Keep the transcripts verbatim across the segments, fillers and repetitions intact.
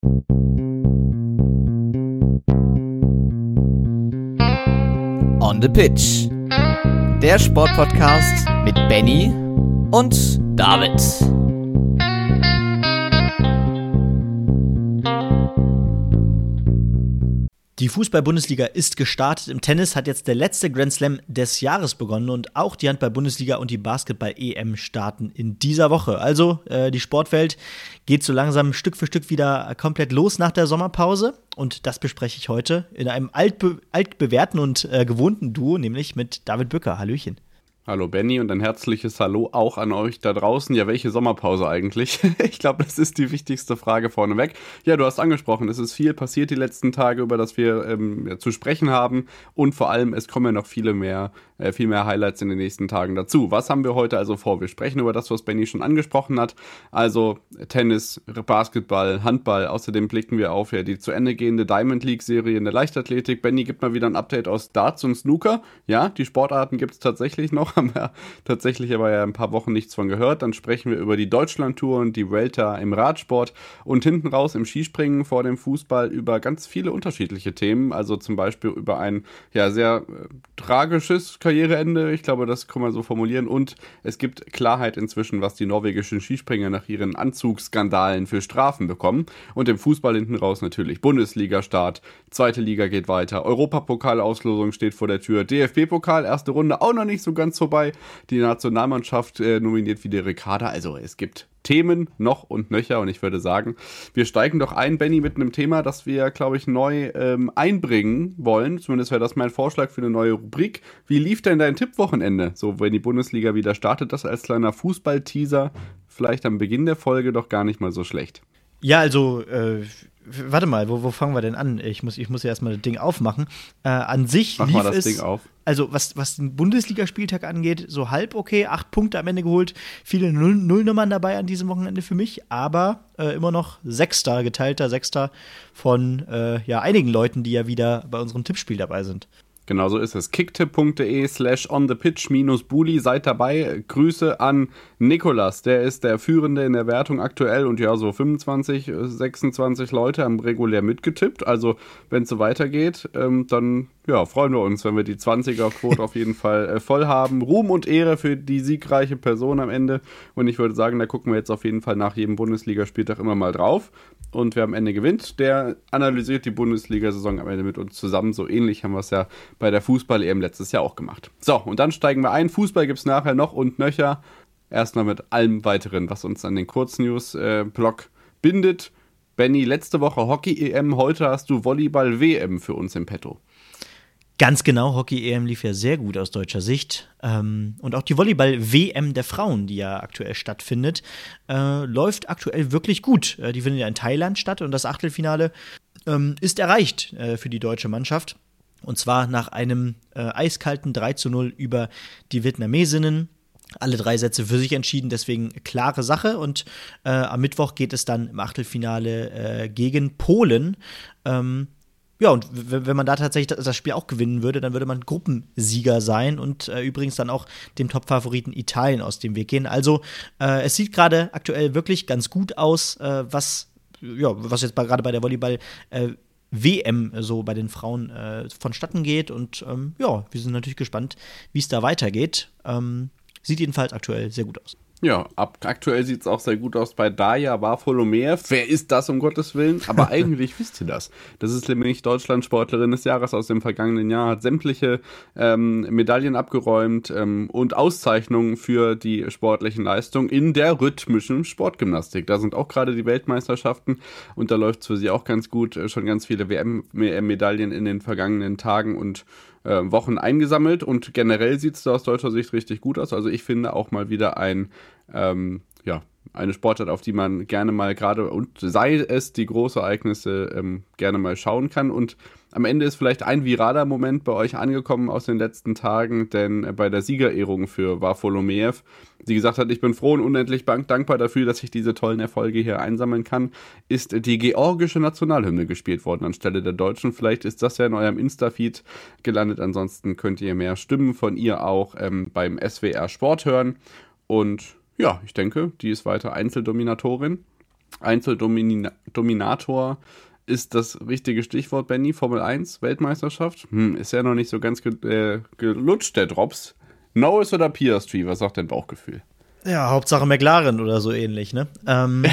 On the Pitch. Der Sportpodcast mit Benny und David. Die Fußball-Bundesliga ist gestartet. Im Tennis hat jetzt der letzte Grand Slam des Jahres begonnen und auch die Handball-Bundesliga und die Basketball-E M starten in dieser Woche. Also äh, die Sportwelt geht so langsam Stück für Stück wieder komplett los nach der Sommerpause. Und das bespreche ich heute in einem altbe- altbewährten und äh, gewohnten Duo, nämlich mit David Bücker. Hallöchen. Hallo Benny und ein herzliches Hallo auch an euch da draußen. Ja, welche Sommerpause eigentlich? Ich glaube, das ist die wichtigste Frage vorneweg. Ja, du hast angesprochen, es ist viel passiert die letzten Tage, über das wir ähm, ja, zu sprechen haben. Und vor allem, es kommen ja noch viele mehr, äh, viel mehr Highlights in den nächsten Tagen dazu. Was haben wir heute also vor? Wir sprechen über das, was Benny schon angesprochen hat. Also Tennis, Basketball, Handball. Außerdem blicken wir auf ja, die zu Ende gehende Diamond League-Serie in der Leichtathletik. Benny gibt mal wieder ein Update aus Darts und Snooker. Ja, die Sportarten gibt es tatsächlich noch. Haben wir tatsächlich aber ja ein paar Wochen nichts von gehört. Dann sprechen wir über die Deutschlandtour und die Vuelta im Radsport und hinten raus im Skispringen vor dem Fußball über ganz viele unterschiedliche Themen. Also zum Beispiel über ein ja sehr äh, tragisches Karriereende. Ich glaube, das kann man so formulieren. Und es gibt Klarheit inzwischen, was die norwegischen Skispringer nach ihren Anzugsskandalen für Strafen bekommen. Und im Fußball hinten raus natürlich Bundesliga-Start, zweite Liga geht weiter, Europapokal-Auslosung steht vor der Tür, D F B-Pokal, erste Runde auch noch nicht so ganz vorbei. Die Nationalmannschaft äh, nominiert wieder Ricarda. Also es gibt Themen noch und nöcher und ich würde sagen, wir steigen doch ein, Benny, mit einem Thema, das wir, glaube ich, neu ähm, einbringen wollen. Zumindest wäre das mein Vorschlag für eine neue Rubrik. Wie lief denn dein Tippwochenende? So, wenn die Bundesliga wieder startet, das als kleiner Fußball-Teaser vielleicht am Beginn der Folge doch gar nicht mal so schlecht. Ja, also, äh, warte mal, wo, wo fangen wir denn an? Ich muss, ich muss ja erstmal das Ding aufmachen. Äh, an sich Mach lief mal das es, Ding auf. Also was, was den Bundesligaspieltag angeht, so halb okay, acht Punkte am Ende geholt, viele Null- Nullnummern dabei an diesem Wochenende für mich, aber äh, immer noch Sechster, geteilter Sechster von äh, ja, einigen Leuten, die ja wieder bei unserem Tippspiel dabei sind. Genau so ist es. kicktipp.de slash on the pitch minus Bully. Seid dabei. Grüße an Nikolas. Der ist der Führende in der Wertung aktuell und ja, so fünfundzwanzig, sechsundzwanzig Leute haben regulär mitgetippt. Also, wenn es so weitergeht, ähm, dann ja, freuen wir uns, wenn wir die zwanziger-Quote auf jeden Fall äh, voll haben. Ruhm und Ehre für die siegreiche Person am Ende. Und ich würde sagen, da gucken wir jetzt auf jeden Fall nach jedem Bundesligaspieltag immer mal drauf. Und wer am Ende gewinnt, der analysiert die Bundesliga-Saison am Ende mit uns zusammen. So ähnlich haben wir es ja bei der Fußball-E M letztes Jahr auch gemacht. So, und dann steigen wir ein. Fußball gibt es nachher noch und nöcher. Erstmal mit allem Weiteren, was uns an den Kurznews-Blog äh, bindet. Benny, letzte Woche Hockey-E M, heute hast du Volleyball-W M für uns im Petto. Ganz genau, Hockey-E M lief ja sehr gut aus deutscher Sicht. Ähm, und auch die Volleyball-W M der Frauen, die ja aktuell stattfindet, äh, läuft aktuell wirklich gut. Äh, die findet ja in Thailand statt und das Achtelfinale ähm, ist erreicht äh, für die deutsche Mannschaft. Und zwar nach einem äh, eiskalten drei zu null über die Vietnamesinnen. Alle drei Sätze für sich entschieden, deswegen klare Sache. Und äh, am Mittwoch geht es dann im Achtelfinale äh, gegen Polen. Ähm, Ja, und w- wenn man da tatsächlich das Spiel auch gewinnen würde, dann würde man Gruppensieger sein und äh, übrigens dann auch dem Top-Favoriten Italien aus dem Weg gehen. Also äh, es sieht gerade aktuell wirklich ganz gut aus, äh, was, ja, was jetzt gerade bei der Volleyball-W M äh, so bei den Frauen äh, vonstatten geht. Und ähm, ja, wir sind natürlich gespannt, wie es da weitergeht. Ähm, sieht jedenfalls aktuell sehr gut aus. Ja, ab, aktuell sieht es auch sehr gut aus bei Daria Varfolomeev. Wer ist das, um Gottes Willen? Aber eigentlich wisst ihr das. Das ist nämlich Deutschland-Sportlerin des Jahres aus dem vergangenen Jahr, hat sämtliche ähm, Medaillen abgeräumt ähm, und Auszeichnungen für die sportlichen Leistungen in der rhythmischen Sportgymnastik. Da sind auch gerade die Weltmeisterschaften und da läuft es für sie auch ganz gut. Äh, schon ganz viele W M-Medaillen in den vergangenen Tagen und äh, Wochen eingesammelt und generell sieht es da aus deutscher Sicht richtig gut aus. Also ich finde auch mal wieder ein Ähm, ja, eine Sportart, auf die man gerne mal gerade, und sei es die Großereignisse, ähm, gerne mal schauen kann. Und am Ende ist vielleicht ein viraler Moment bei euch angekommen aus den letzten Tagen, denn äh, bei der Siegerehrung für Varfolomeev, die gesagt hat, ich bin froh und unendlich dankbar dafür, dass ich diese tollen Erfolge hier einsammeln kann, ist die georgische Nationalhymne gespielt worden anstelle der deutschen. Vielleicht ist das ja in eurem Insta-Feed gelandet. Ansonsten könnt ihr mehr Stimmen von ihr auch ähm, beim S W R Sport hören. Und ja, ich denke, die ist weiter Einzeldominatorin. Einzeldominator ist das richtige Stichwort, Benny. Formel eins, Weltmeisterschaft. Hm, ist ja noch nicht so ganz ge- äh, gelutscht, der Drops. Norris oder Piastri, was sagt dein Bauchgefühl? Ja, Hauptsache McLaren oder so ähnlich, ne? Ähm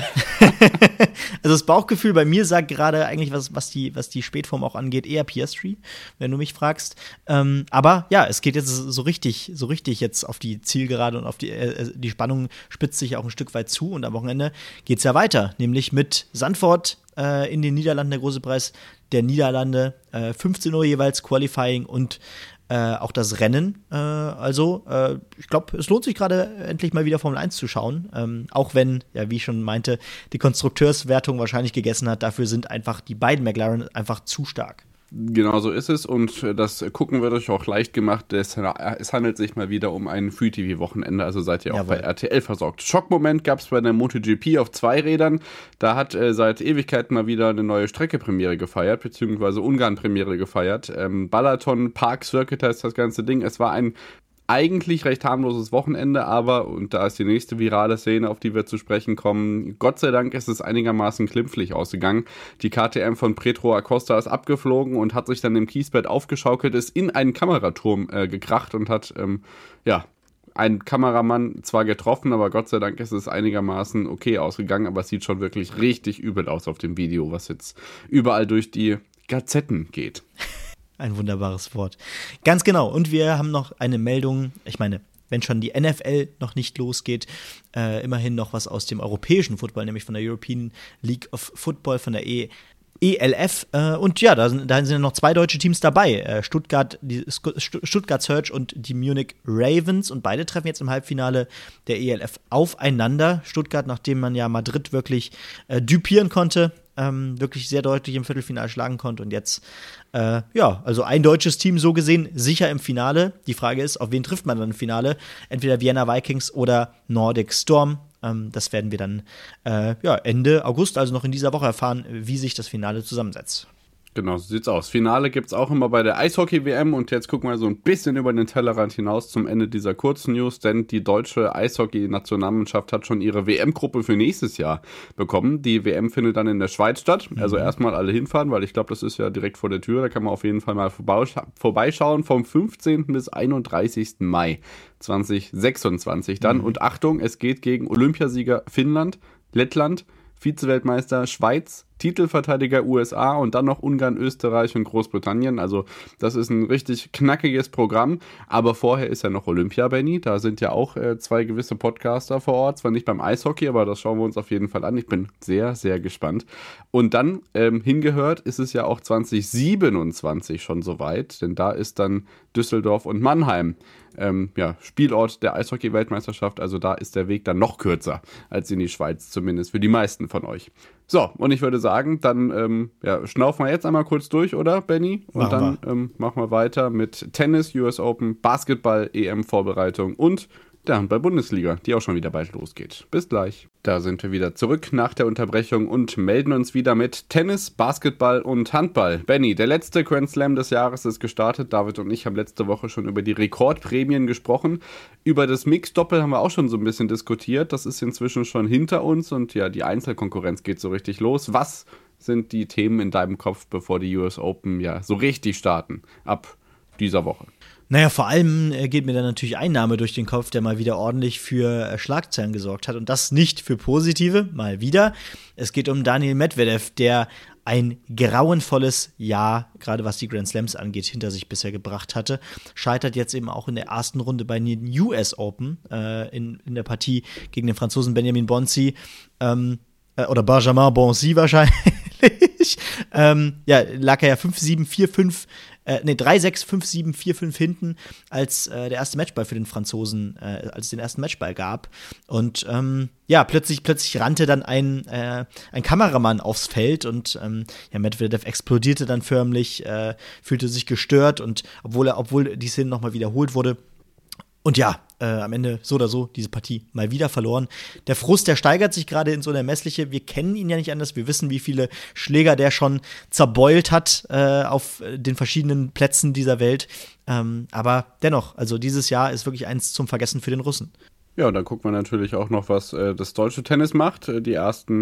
also das Bauchgefühl bei mir sagt gerade eigentlich, was, was, die, was die Spätform auch angeht, eher Piastri, wenn du mich fragst. Ähm, aber ja, es geht jetzt so richtig, so richtig jetzt auf die Zielgerade und auf die, äh, die Spannung spitzt sich auch ein Stück weit zu und am Wochenende geht's ja weiter, nämlich mit Zandvoort äh, in den Niederlanden, der große Preis der Niederlande, äh, fünfzehn Uhr jeweils Qualifying und Äh, auch das Rennen. Äh, also, äh, ich glaube, es lohnt sich gerade endlich mal wieder Formel eins zu schauen. Ähm, auch wenn, ja, wie ich schon meinte, die Konstrukteurswertung wahrscheinlich gegessen hat. Dafür sind einfach die beiden McLaren einfach zu stark. Genau so ist es und das Gucken wird euch auch leicht gemacht. Es, es handelt sich mal wieder um ein Free-T V-Wochenende, also seid ihr auch Jawohl. Bei R T L versorgt. Schockmoment gab es bei der MotoGP auf zwei Rädern. Da hat äh, seit Ewigkeiten mal wieder eine neue Strecke-Premiere gefeiert, beziehungsweise Ungarn-Premiere gefeiert. Ähm, Balaton Park Circuit heißt das ganze Ding. Es war ein eigentlich recht harmloses Wochenende, aber, und da ist die nächste virale Szene, auf die wir zu sprechen kommen, Gott sei Dank ist es einigermaßen glimpflich ausgegangen. Die K T M von Pedro Acosta ist abgeflogen und hat sich dann im Kiesbett aufgeschaukelt, ist in einen Kameraturm äh, gekracht und hat, ähm, ja, einen Kameramann zwar getroffen, aber Gott sei Dank ist es einigermaßen okay ausgegangen, aber es sieht schon wirklich richtig übel aus auf dem Video, was jetzt überall durch die Gazetten geht. Ein wunderbares Wort. Ganz genau. Und wir haben noch eine Meldung, ich meine, wenn schon die N F L noch nicht losgeht, äh, immerhin noch was aus dem europäischen Football, nämlich von der European League of Football, von der E L F. Äh, und ja, da sind, da sind noch zwei deutsche Teams dabei. Äh, Stuttgart, die Stuttgart Surge und die Munich Ravens. Und beide treffen jetzt im Halbfinale der E L F aufeinander. Stuttgart, nachdem man ja Madrid wirklich äh, düpieren konnte, ähm, wirklich sehr deutlich im Viertelfinale schlagen konnte. Und jetzt, äh, ja, also ein deutsches Team so gesehen sicher im Finale. Die Frage ist, auf wen trifft man dann im Finale? Entweder Vienna Vikings oder Nordic Storm. Ähm, das werden wir dann äh, ja, Ende August, also noch in dieser Woche, erfahren, wie sich das Finale zusammensetzt. Genau, so sieht's aus. Finale gibt's auch immer bei der Eishockey-W M und jetzt gucken wir so ein bisschen über den Tellerrand hinaus zum Ende dieser kurzen News, denn die deutsche Eishockey-Nationalmannschaft hat schon ihre W M-Gruppe für nächstes Jahr bekommen. Die W M findet dann in der Schweiz statt, also mhm. erstmal alle hinfahren, weil ich glaube, das ist ja direkt vor der Tür, da kann man auf jeden Fall mal vorbeischauen, vom fünfzehnten bis einunddreißigsten Mai zweitausendsechsundzwanzig dann. Mhm. Und Achtung, es geht gegen Olympiasieger Finnland, Lettland, Vize-Weltmeister Schweiz, Titelverteidiger U S A und dann noch Ungarn, Österreich und Großbritannien. Also das ist ein richtig knackiges Programm. Aber vorher ist ja noch Olympia, Benny. Da sind ja auch äh, zwei gewisse Podcaster vor Ort. Zwar nicht beim Eishockey, aber das schauen wir uns auf jeden Fall an. Ich bin sehr, sehr gespannt. Und dann ähm, hingehört ist es ja auch zweitausendsiebenundzwanzig schon soweit. Denn da ist dann Düsseldorf und Mannheim ähm, ja, Spielort der Eishockey-Weltmeisterschaft. Also da ist der Weg dann noch kürzer als in die Schweiz, zumindest für die meisten von euch. So, und ich würde sagen, dann ähm, ja, schnaufen wir jetzt einmal kurz durch, oder, Benny? Und machen dann ähm, machen wir weiter mit Tennis, U S Open, Basketball, E M-Vorbereitung und der Handball-Bundesliga, die auch schon wieder bald losgeht. Bis gleich. Da sind wir wieder zurück nach der Unterbrechung und melden uns wieder mit Tennis, Basketball und Handball. Benny, der letzte Grand Slam des Jahres ist gestartet. David und ich haben letzte Woche schon über die Rekordprämien gesprochen. Über das Mixed-Doppel haben wir auch schon so ein bisschen diskutiert. Das ist inzwischen schon hinter uns und ja, die Einzelkonkurrenz geht so richtig los. Was sind die Themen in deinem Kopf, bevor die U S Open ja so richtig starten ab dieser Woche? Naja, vor allem äh, geht mir dann natürlich ein Name durch den Kopf, der mal wieder ordentlich für äh, Schlagzeilen gesorgt hat. Und das nicht für positive, mal wieder. Es geht um Daniil Medvedev, der ein grauenvolles Jahr, gerade was die Grand Slams angeht, hinter sich bisher gebracht hatte. Scheitert jetzt eben auch in der ersten Runde bei den U S Open äh, in, in der Partie gegen den Franzosen Benjamin Bonzi. Ähm, äh, oder Benjamin Bonzi wahrscheinlich. ähm, ja, lag er ja fünf sieben, vier fünf Äh, nee, drei sechs, fünf sieben, vier fünf hinten, als äh, der erste Matchball für den Franzosen, äh, als es den ersten Matchball gab. Und ähm, ja, plötzlich, plötzlich rannte dann ein, äh, ein Kameramann aufs Feld und ähm, ja, Medvedev explodierte dann förmlich, äh, fühlte sich gestört und obwohl er, obwohl die Szene nochmal wiederholt wurde. Und ja, äh, am Ende so oder so diese Partie mal wieder verloren. Der Frust, der steigert sich gerade in so eine Messliche. Wir kennen ihn ja nicht anders. Wir wissen, wie viele Schläger der schon zerbeult hat äh, auf den verschiedenen Plätzen dieser Welt. Ähm, aber dennoch, also dieses Jahr ist wirklich eins zum Vergessen für den Russen. Ja, und dann guckt man natürlich auch noch, was äh, das deutsche Tennis macht. Die ersten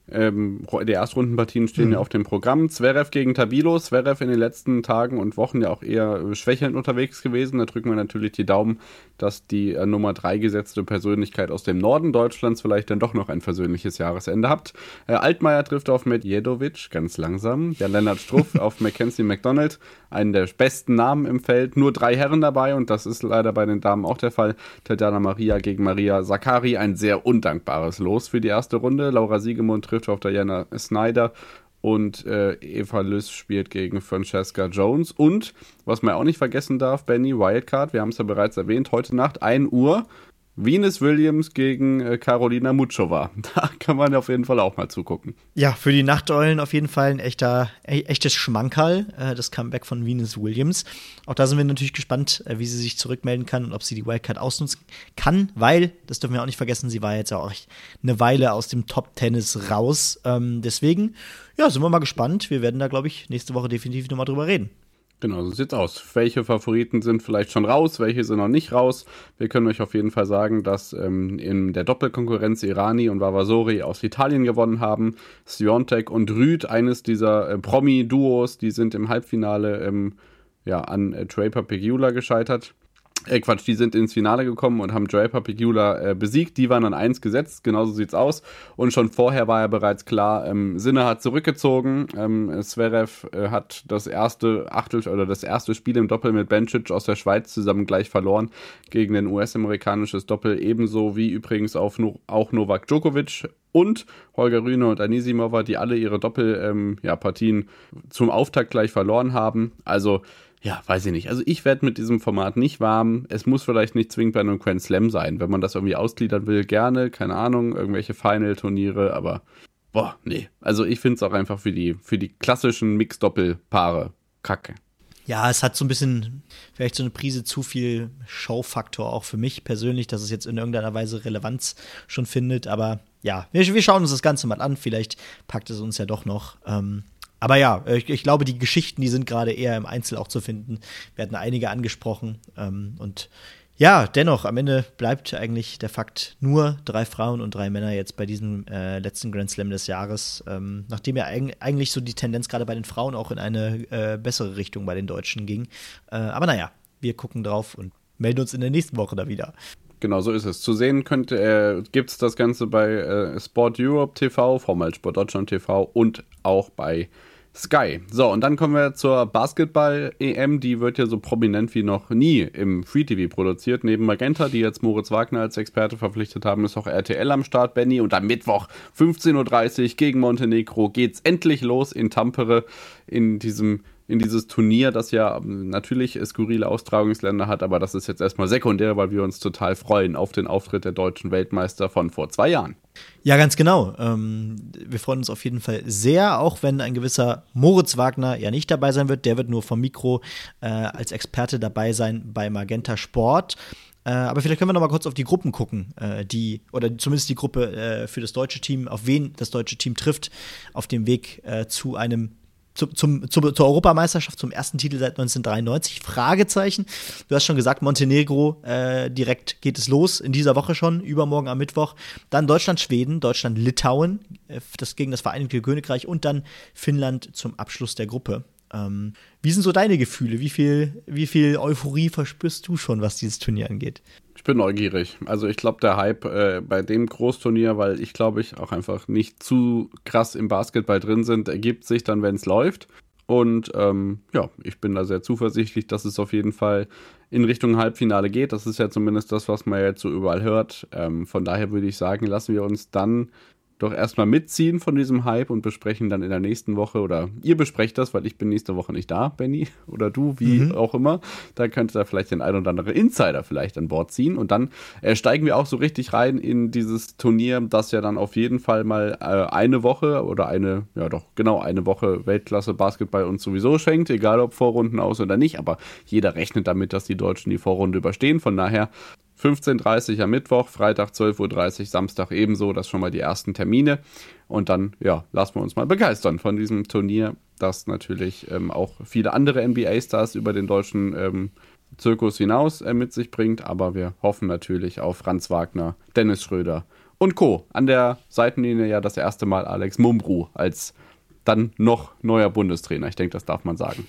Ähm, die Erstrundenpartien stehen mhm. ja auf dem Programm. Zverev gegen Tabilo. Zverev in den letzten Tagen und Wochen ja auch eher schwächelnd unterwegs gewesen. Da drücken wir natürlich die Daumen, dass die äh, Nummer drei gesetzte Persönlichkeit aus dem Norden Deutschlands vielleicht dann doch noch ein versöhnliches Jahresende habt. Äh, Altmaier trifft auf Medjedovic, ganz langsam. Der Lennart Struff auf Mackenzie McDonald, einen der besten Namen im Feld. Nur drei Herren dabei und das ist leider bei den Damen auch der Fall. Tatjana Maria gegen Maria Sakkari, ein sehr undankbares Los für die erste Runde. Laura Siegemund trifft auf Diana Snyder und äh, Eva Lys spielt gegen Francesca Jones. Und, was man auch nicht vergessen darf, Benny, Wildcard, wir haben es ja bereits erwähnt, heute Nacht ein Uhr, Venus Williams gegen äh, Karolina Muchova. Da kann man auf jeden Fall auch mal zugucken. Ja, für die Nachteulen auf jeden Fall ein echter, e- echtes Schmankerl, äh, das Comeback von Venus Williams. Auch da sind wir natürlich gespannt, äh, wie sie sich zurückmelden kann und ob sie die Wildcard ausnutzen kann, weil, das dürfen wir auch nicht vergessen, sie war jetzt auch eine Weile aus dem Top-Tennis raus. Ähm, deswegen, ja, sind wir mal gespannt. Wir werden da, glaube ich, nächste Woche definitiv nochmal drüber reden. Genau, so sieht's aus. Welche Favoriten sind vielleicht schon raus, welche sind noch nicht raus? Wir können euch auf jeden Fall sagen, dass ähm, in der Doppelkonkurrenz Irani und Vavasori aus Italien gewonnen haben. Swiatek und Rüd, eines dieser äh, Promi-Duos, die sind im Halbfinale ähm, ja, an äh, Draper Pegula gescheitert. Äh, Quatsch, die sind ins Finale gekommen und haben Draper Pegula äh, besiegt. Die waren an eins gesetzt, genauso sieht's aus. Und schon vorher war ja bereits klar, ähm, Sinner hat zurückgezogen. Ähm, Zverev äh, hat das erste Achtel oder das erste Spiel im Doppel mit Bencic aus der Schweiz zusammen gleich verloren gegen ein U S-amerikanisches Doppel, ebenso wie übrigens auch, no- auch Novak Djokovic und Holger Rune und Anisimova, die alle ihre Doppelpartien ähm, ja, zum Auftakt gleich verloren haben. Also ja, weiß ich nicht. Also ich werde mit diesem Format nicht warm. Es muss vielleicht nicht zwingend bei einem Grand Slam sein. Wenn man das irgendwie ausgliedern will, gerne. Keine Ahnung, irgendwelche Final-Turniere. Aber, boah, nee. Also ich finde es auch einfach für die, für die klassischen Mix-Doppel-Paare kacke. Ja, es hat so ein bisschen, vielleicht so eine Prise zu viel Show-Faktor auch für mich persönlich, dass es jetzt in irgendeiner Weise Relevanz schon findet. Aber ja, wir, wir schauen uns das Ganze mal an. Vielleicht packt es uns ja doch noch. Ähm Aber ja, ich, ich glaube, die Geschichten, die sind gerade eher im Einzel auch zu finden. Wir hatten einige angesprochen. Ähm, und ja, dennoch, am Ende bleibt eigentlich der Fakt, nur drei Frauen und drei Männer jetzt bei diesem äh, letzten Grand Slam des Jahres. Ähm, nachdem ja eig- eigentlich so die Tendenz gerade bei den Frauen auch in eine äh, bessere Richtung bei den Deutschen ging. Äh, aber naja, wir gucken drauf und melden uns in der nächsten Woche da wieder. Genau, so ist es. Zu sehen könnt, äh, gibt es das Ganze bei äh, Sport Europe T V, formal Sport Deutschland T V und auch bei Sky. So, und dann kommen wir zur Basketball-E M. Die wird ja so prominent wie noch nie im Free-T V produziert. Neben Magenta, die jetzt Moritz Wagner als Experte verpflichtet haben, ist auch R T L am Start, Benny. Und am Mittwoch fünfzehn Uhr dreißig gegen Montenegro geht's endlich los in Tampere in diesem in dieses Turnier, das ja natürlich skurrile Austragungsländer hat, aber das ist jetzt erstmal sekundär, weil wir uns total freuen auf den Auftritt der deutschen Weltmeister von vor zwei Jahren. Ja, ganz genau. Ähm, wir freuen uns auf jeden Fall sehr, auch wenn ein gewisser Moritz Wagner ja nicht dabei sein wird. Der wird nur vom Mikro äh, als Experte dabei sein bei Magenta Sport. Äh, aber vielleicht können wir noch mal kurz auf die Gruppen gucken, äh, die, oder zumindest die Gruppe äh, für das deutsche Team, auf wen das deutsche Team trifft, auf dem Weg äh, zu einem Zum, zum, zum, zur Europameisterschaft, zum ersten Titel seit neunzehnhundertdreiundneunzig, Fragezeichen. Du hast schon gesagt, Montenegro, äh, direkt geht es los, in dieser Woche schon, übermorgen am Mittwoch. Dann Deutschland, Schweden, Deutschland, Litauen, äh, das gegen das Vereinigte Königreich und dann Finnland zum Abschluss der Gruppe. Ähm, wie sind so deine Gefühle? Wie viel, wie viel Euphorie verspürst du schon, was dieses Turnier angeht? Ich bin neugierig. Also ich glaube, der Hype äh, bei dem Großturnier, weil ich glaube, ich auch einfach nicht zu krass im Basketball drin sind, ergibt sich dann, wenn es läuft. Und ähm, ja, ich bin da sehr zuversichtlich, dass es auf jeden Fall in Richtung Halbfinale geht. Das ist ja zumindest das, was man jetzt so überall hört. Ähm, von daher würde ich sagen, lassen wir uns dann doch erstmal mitziehen von diesem Hype und besprechen dann in der nächsten Woche, oder ihr besprecht das, weil ich bin nächste Woche nicht da, Benny, oder du, wie mhm. auch immer. Da könnt ihr da vielleicht den ein oder anderen Insider vielleicht an Bord ziehen und dann äh, steigen wir auch so richtig rein in dieses Turnier, das ja dann auf jeden Fall mal äh, eine Woche oder eine, ja doch, genau eine Woche Weltklasse Basketball uns sowieso schenkt, egal ob Vorrunden aus oder nicht, aber jeder rechnet damit, dass die Deutschen die Vorrunde überstehen, von daher fünfzehn Uhr dreißig am Mittwoch, Freitag zwölf Uhr dreißig, Samstag ebenso, das schon mal die ersten Termine. Und dann, ja, lassen wir uns mal begeistern von diesem Turnier, das natürlich ähm, auch viele andere N B A-Stars über den deutschen ähm, Zirkus hinaus äh, mit sich bringt. Aber wir hoffen natürlich auf Franz Wagner, Dennis Schröder und Co. An der Seitenlinie ja das erste Mal Alex Mumbrú als dann noch neuer Bundestrainer. Ich denke, das darf man sagen.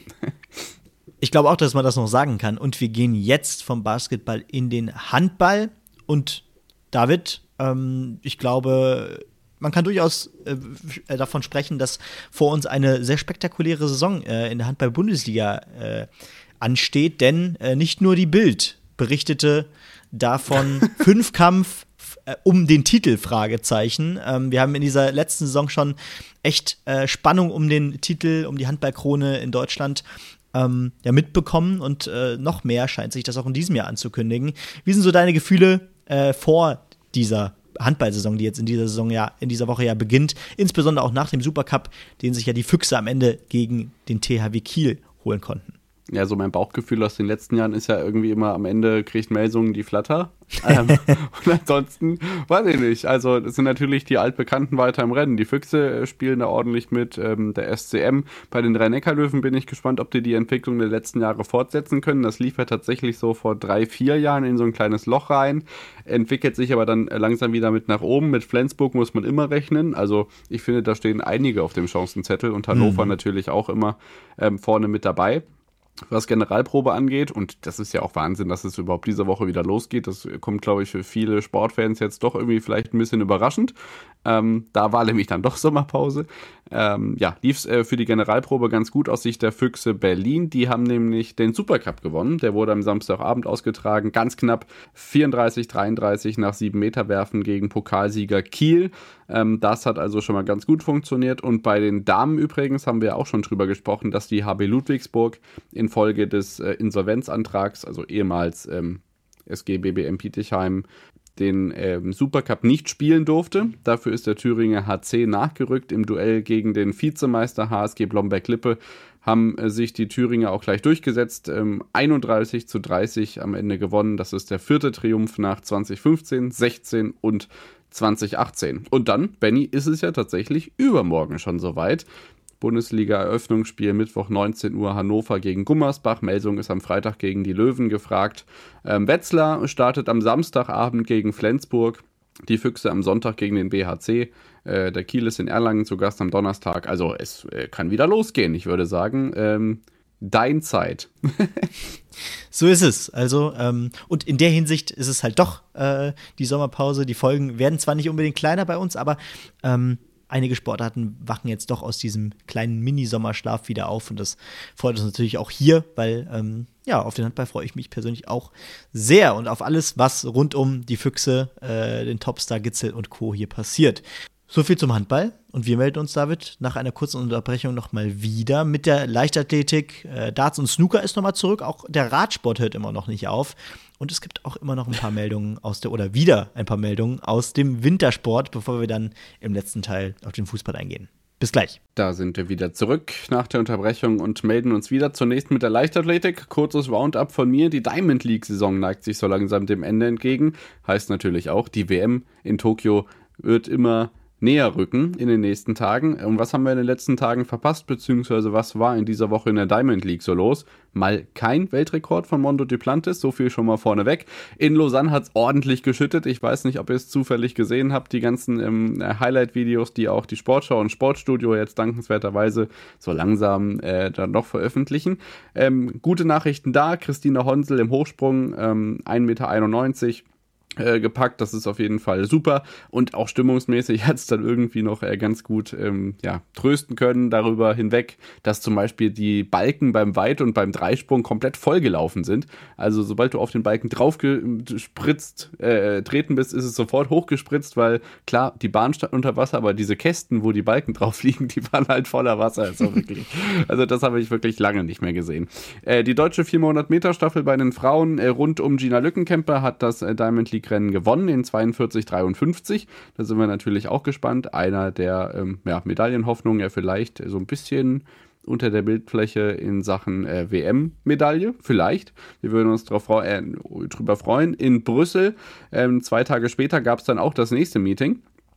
Ich glaube auch, dass man das noch sagen kann. Und wir gehen jetzt vom Basketball in den Handball. Und David, ähm, ich glaube, man kann durchaus äh, davon sprechen, dass vor uns eine sehr spektakuläre Saison äh, in der Handball-Bundesliga äh, ansteht. Denn äh, nicht nur die Bild berichtete davon Fünfkampf äh, um den Titel, Fragezeichen. Ähm, wir haben in dieser letzten Saison schon echt äh, Spannung um den Titel, um die Handballkrone in Deutschland ähm, ja, mitbekommen. Und äh, noch mehr scheint sich das auch in diesem Jahr anzukündigen. Wie sind so deine Gefühle äh, vor dieser Handballsaison, die jetzt in dieser Saison ja, in dieser Woche ja beginnt, insbesondere auch nach dem Supercup, den sich ja die Füchse am Ende gegen den T H W Kiel holen konnten? Ja, so mein Bauchgefühl aus den letzten Jahren ist ja irgendwie immer, am Ende kriegt Melsungen die Flatter. ähm, und ansonsten, weiß ich nicht. Also, es sind natürlich die Altbekannten weiter im Rennen. Die Füchse spielen da ordentlich mit, ähm, der S C M. Bei den Rhein-Neckar-Löwen bin ich gespannt, ob die die Entwicklung der letzten Jahre fortsetzen können. Das lief ja tatsächlich so vor drei, vier Jahren in so ein kleines Loch rein, entwickelt sich aber dann langsam wieder mit nach oben. Mit Flensburg muss man immer rechnen. Also, ich finde, da stehen einige auf dem Chancenzettel und Hannover mhm. natürlich auch immer ähm, vorne mit dabei. Was Generalprobe angeht, und das ist ja auch Wahnsinn, dass es überhaupt diese Woche wieder losgeht, das kommt, glaube ich, für viele Sportfans jetzt doch irgendwie vielleicht ein bisschen überraschend. Ähm, da war nämlich dann doch Sommerpause. Ähm, ja, lief es äh, für die Generalprobe ganz gut aus Sicht der Füchse Berlin. Die haben nämlich den Supercup gewonnen. Der wurde am Samstagabend ausgetragen, ganz knapp vierunddreißig dreiunddreißig nach sieben Meter Werfen gegen Pokalsieger Kiel. Ähm, das hat also schon mal ganz gut funktioniert. Und bei den Damen übrigens haben wir auch schon drüber gesprochen, dass die H B Ludwigsburg infolge des äh, Insolvenzantrags, also ehemals ähm, S G B B M Bietigheim, den ähm, Supercup nicht spielen durfte. Dafür ist der Thüringer H C nachgerückt. Im Duell gegen den Vizemeister H S G Blomberg-Lippe haben äh, sich die Thüringer auch gleich durchgesetzt. Ähm, einunddreißig zu dreißig am Ende gewonnen. Das ist der vierte Triumph nach zwanzig fünfzehn, sechzehn und zwanzig achtzehn. Und dann, Benny, ist es ja tatsächlich übermorgen schon soweit. Bundesliga-Eröffnungsspiel Mittwoch neunzehn Uhr Hannover gegen Gummersbach. Melsung ist am Freitag gegen die Löwen gefragt. Ähm, Wetzlar startet am Samstagabend gegen Flensburg. Die Füchse am Sonntag gegen den B H C. Äh, der Kiel ist in Erlangen zu Gast am Donnerstag. Also es äh, kann wieder losgehen, ich würde sagen. Ähm, dein Zeit. So ist es. Also, ähm, und in der Hinsicht ist es halt doch äh, die Sommerpause. Die Folgen werden zwar nicht unbedingt kleiner bei uns, aber ähm, einige Sportarten wachen jetzt doch aus diesem kleinen Mini-Sommerschlaf wieder auf. Und das freut uns natürlich auch hier, weil ähm, ja, auf den Handball freue ich mich persönlich auch sehr. Und auf alles, was rund um die Füchse, äh, den Topstar Gitzel und Co. hier passiert. So viel zum Handball. Und wir melden uns, David, nach einer kurzen Unterbrechung nochmal wieder mit der Leichtathletik. Äh, Darts und Snooker ist nochmal zurück. Auch der Radsport hört immer noch nicht auf. Und es gibt auch immer noch ein paar Meldungen aus der, oder wieder ein paar Meldungen aus dem Wintersport, bevor wir dann im letzten Teil auf den Fußball eingehen. Bis gleich. Da sind wir wieder zurück nach der Unterbrechung und melden uns wieder. Zunächst mit der Leichtathletik. Kurzes Roundup von mir. Die Diamond League-Saison neigt sich so langsam dem Ende entgegen. Heißt natürlich auch, die W M in Tokio wird immer näher rücken in den nächsten Tagen. Und was haben wir in den letzten Tagen verpasst, beziehungsweise was war in dieser Woche in der Diamond League so los? Mal kein Weltrekord von Mondo Duplantis, so viel schon mal vorneweg. In Lausanne hat es ordentlich geschüttet. Ich weiß nicht, ob ihr es zufällig gesehen habt, die ganzen ähm, Highlight-Videos, die auch die Sportschau und Sportstudio jetzt dankenswerterweise so langsam äh, dann noch veröffentlichen. Ähm, gute Nachrichten da, Christina Honsel im Hochsprung, ähm, ein Meter einundneunzig. Äh, gepackt, das ist auf jeden Fall super und auch stimmungsmäßig hat es dann irgendwie noch äh, ganz gut ähm, ja, trösten können darüber hinweg, dass zum Beispiel die Balken beim Weit- und beim Dreisprung komplett vollgelaufen sind. Also sobald du auf den Balken drauf gespritzt, äh, treten bist, ist es sofort hochgespritzt, weil klar, die Bahn stand unter Wasser, aber diese Kästen, wo die Balken drauf liegen, die waren halt voller Wasser. Also wirklich. Also das habe ich wirklich lange nicht mehr gesehen. Äh, die deutsche vierhundert Meter Staffel bei den Frauen äh, rund um Gina Lückenkämper hat das äh, Diamond League Rennen gewonnen in zweiundvierzig dreiundfünfzig. Da sind wir natürlich auch gespannt. Einer der ähm, ja, Medaillenhoffnungen, ja vielleicht so ein bisschen unter der Bildfläche in Sachen äh, W M-Medaille, vielleicht. Wir würden uns drauf, äh, drüber freuen. In Brüssel, ähm, zwei Tage später, gab es dann auch das nächste Meeting.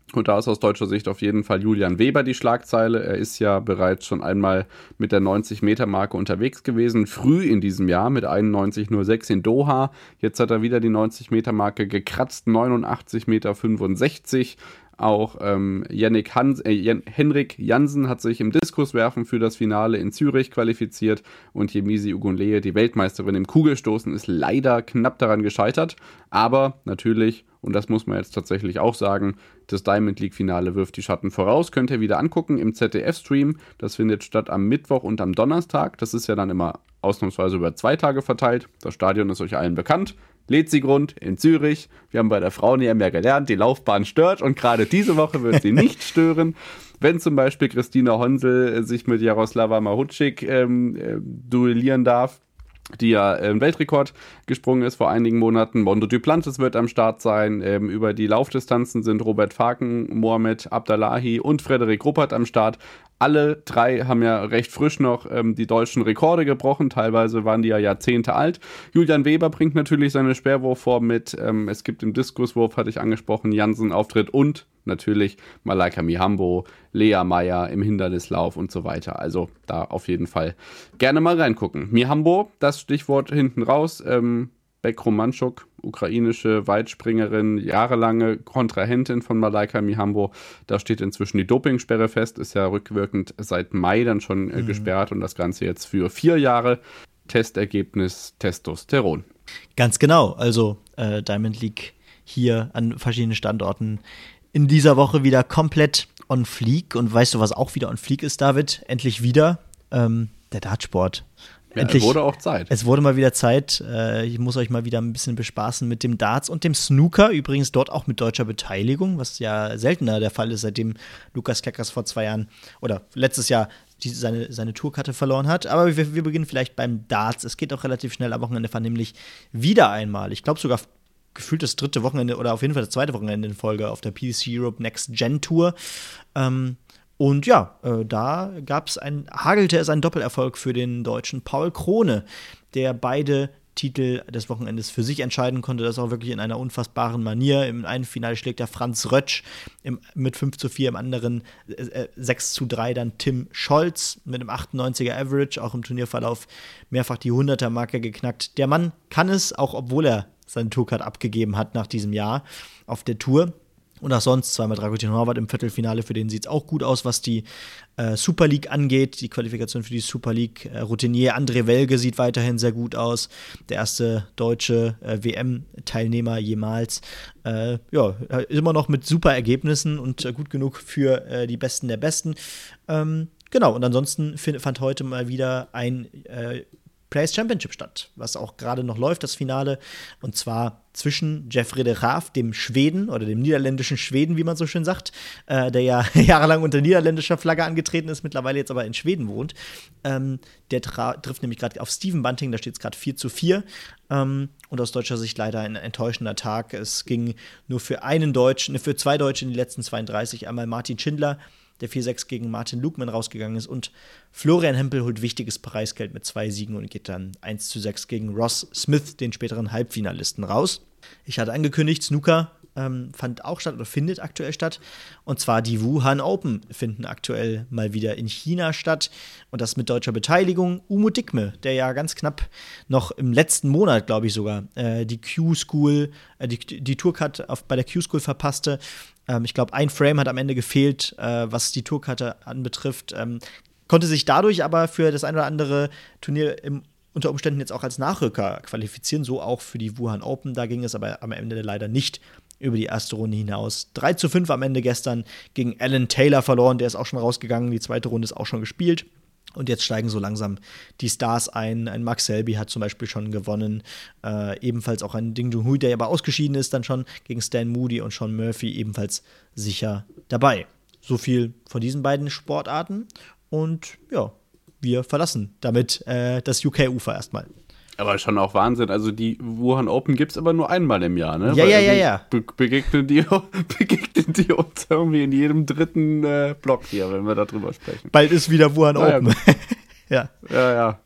Und da ist aus deutscher Sicht auf jeden Fall Julian Weber die Schlagzeile. Er ist ja bereits schon einmal mit der neunzig-Meter-Marke unterwegs gewesen, früh in diesem Jahr mit einundneunzig Komma null sechs in Doha. Jetzt hat er wieder die neunzig-Meter-Marke gekratzt, neunundachtzig Komma fünfundsechzig Meter. Auch ähm, Yannick Hans, äh, Jan, Henrik Jansen hat sich im Diskuswerfen für das Finale in Zürich qualifiziert und Yemisi Ogunleye, die Weltmeisterin im Kugelstoßen, ist leider knapp daran gescheitert. Aber natürlich, und das muss man jetzt tatsächlich auch sagen, das Diamond League Finale wirft die Schatten voraus. Könnt ihr wieder angucken im Z D F-Stream. Das findet statt am Mittwoch und am Donnerstag. Das ist ja dann immer ausnahmsweise über zwei Tage verteilt. Das Stadion ist euch allen bekannt. Letzigrund in Zürich. Wir haben bei der Frauen-E M ja gelernt, die Laufbahn stört und gerade diese Woche wird sie nicht stören. Wenn zum Beispiel Christina Honsel sich mit Jaroslava Mahutschik ähm, äh, duellieren darf, die ja im Weltrekord gesprungen ist vor einigen Monaten. Mondo Duplantis wird am Start sein. Ähm, über die Laufdistanzen sind Robert Faken, Mohamed Abdallahi und Frederik Ruppert am Start. Alle drei haben ja recht frisch noch ähm, die deutschen Rekorde gebrochen. Teilweise waren die ja Jahrzehnte alt. Julian Weber bringt natürlich seine Speerwurfform mit. Ähm, es gibt im Diskuswurf, hatte ich angesprochen, Jansen Auftritt und natürlich Malaika Mihambo, Lea Meyer im Hindernislauf und so weiter. Also da auf jeden Fall gerne mal reingucken. Mihambo, das Stichwort hinten raus. Ähm, Bek Romanchuk, ukrainische Weitspringerin, jahrelange Kontrahentin von Malaika Mihambo. Da steht inzwischen die Dopingsperre fest, ist ja rückwirkend seit Mai dann schon äh, mhm. gesperrt und das Ganze jetzt für vier Jahre. Testergebnis Testosteron. Ganz genau, also äh, Diamond League hier an verschiedenen Standorten in dieser Woche wieder komplett on fleek. Und weißt du, was auch wieder on fleek ist, David? Endlich wieder ähm, der Dartsport. Ja, Endlich, es wurde auch Zeit. Es wurde mal wieder Zeit. Äh, ich muss euch mal wieder ein bisschen bespaßen mit dem Darts und dem Snooker. Übrigens dort auch mit deutscher Beteiligung, was ja seltener der Fall ist, seitdem Lukas Kleckers vor zwei Jahren oder letztes Jahr die, seine, seine Tourkarte verloren hat. Aber wir, wir beginnen vielleicht beim Darts. Es geht auch relativ schnell am Wochenende, nämlich wieder einmal. Ich glaube sogar gefühlt das dritte Wochenende oder auf jeden Fall das zweite Wochenende in Folge auf der P D C Europe Next Gen Tour. Ähm, Und ja, äh, da gab es ein, hagelte es einen Doppelerfolg für den Deutschen Paul Krone, der beide Titel des Wochenendes für sich entscheiden konnte. Das auch wirklich in einer unfassbaren Manier. Im einen Finale schlägt er Franz Rötsch im, mit fünf zu vier, im anderen äh, sechs zu drei dann Tim Scholz mit einem achtundneunziger Average, auch im Turnierverlauf mehrfach die hunderter-Marke geknackt. Der Mann kann es, auch obwohl er seine Tourcard abgegeben hat nach diesem Jahr auf der Tour. Und auch sonst zweimal Dragutin Horvath im Viertelfinale, für den sieht es auch gut aus, was die äh, Super League angeht. Die Qualifikation für die Super League. Äh, Routinier André Welge sieht weiterhin sehr gut aus. Der erste deutsche äh, W M-Teilnehmer jemals. Äh, ja, immer noch mit super Ergebnissen und äh, gut genug für äh, die Besten der Besten. Ähm, genau, und ansonsten find, fand heute mal wieder ein äh, Players Championship statt, was auch gerade noch läuft, das Finale, und zwar zwischen Jeffrey de Graaf, dem Schweden oder dem niederländischen Schweden, wie man so schön sagt, äh, der ja jahrelang unter niederländischer Flagge angetreten ist, mittlerweile jetzt aber in Schweden wohnt. Ähm, der tra- trifft nämlich gerade auf Steven Bunting, da steht es gerade vier zu vier. Ähm, und aus deutscher Sicht leider ein enttäuschender Tag. Es ging nur für einen Deutschen, für zwei Deutsche in die letzten zweiunddreißig, einmal Martin Schindler, der vier sechs gegen Martin Lukman rausgegangen ist, und Florian Hempel holt wichtiges Preisgeld mit zwei Siegen und geht dann eins zu sechs gegen Ross Smith, den späteren Halbfinalisten, raus. Ich hatte angekündigt, Snooker ähm, fand auch statt oder findet aktuell statt, und zwar die Wuhan Open finden aktuell mal wieder in China statt, und das mit deutscher Beteiligung. Umut Dikme, der ja ganz knapp noch im letzten Monat, glaube ich sogar, äh, die Q-School, äh, die, die Tourcard auf, bei der Q-School verpasste. Ich glaube, ein Frame hat am Ende gefehlt, äh, was die Tourkarte anbetrifft. Ähm, konnte sich dadurch aber für das ein oder andere Turnier im, unter Umständen jetzt auch als Nachrücker qualifizieren, so auch für die Wuhan Open. Da ging es aber am Ende leider nicht über die erste Runde hinaus. drei zu fünf am Ende gestern gegen Alan Taylor verloren, der ist auch schon rausgegangen, die zweite Runde ist auch schon gespielt. Und jetzt steigen so langsam die Stars ein. Ein Max Selby hat zum Beispiel schon gewonnen. Äh, ebenfalls auch ein Ding Junhui, der aber ausgeschieden ist, dann schon gegen Stan Moody, und Sean Murphy ebenfalls sicher dabei. So viel von diesen beiden Sportarten. Und ja, wir verlassen damit äh, das U K-Ufer erstmal. Aber schon auch Wahnsinn. Also die Wuhan Open gibt es aber nur einmal im Jahr, ne? Ja, Weil ja, ja, ja. Be- begegnen, die, begegnen die uns irgendwie in jedem dritten äh, Block hier, wenn wir da drüber sprechen. Bald ist wieder Wuhan Na, Open. Ja, ja. Ja,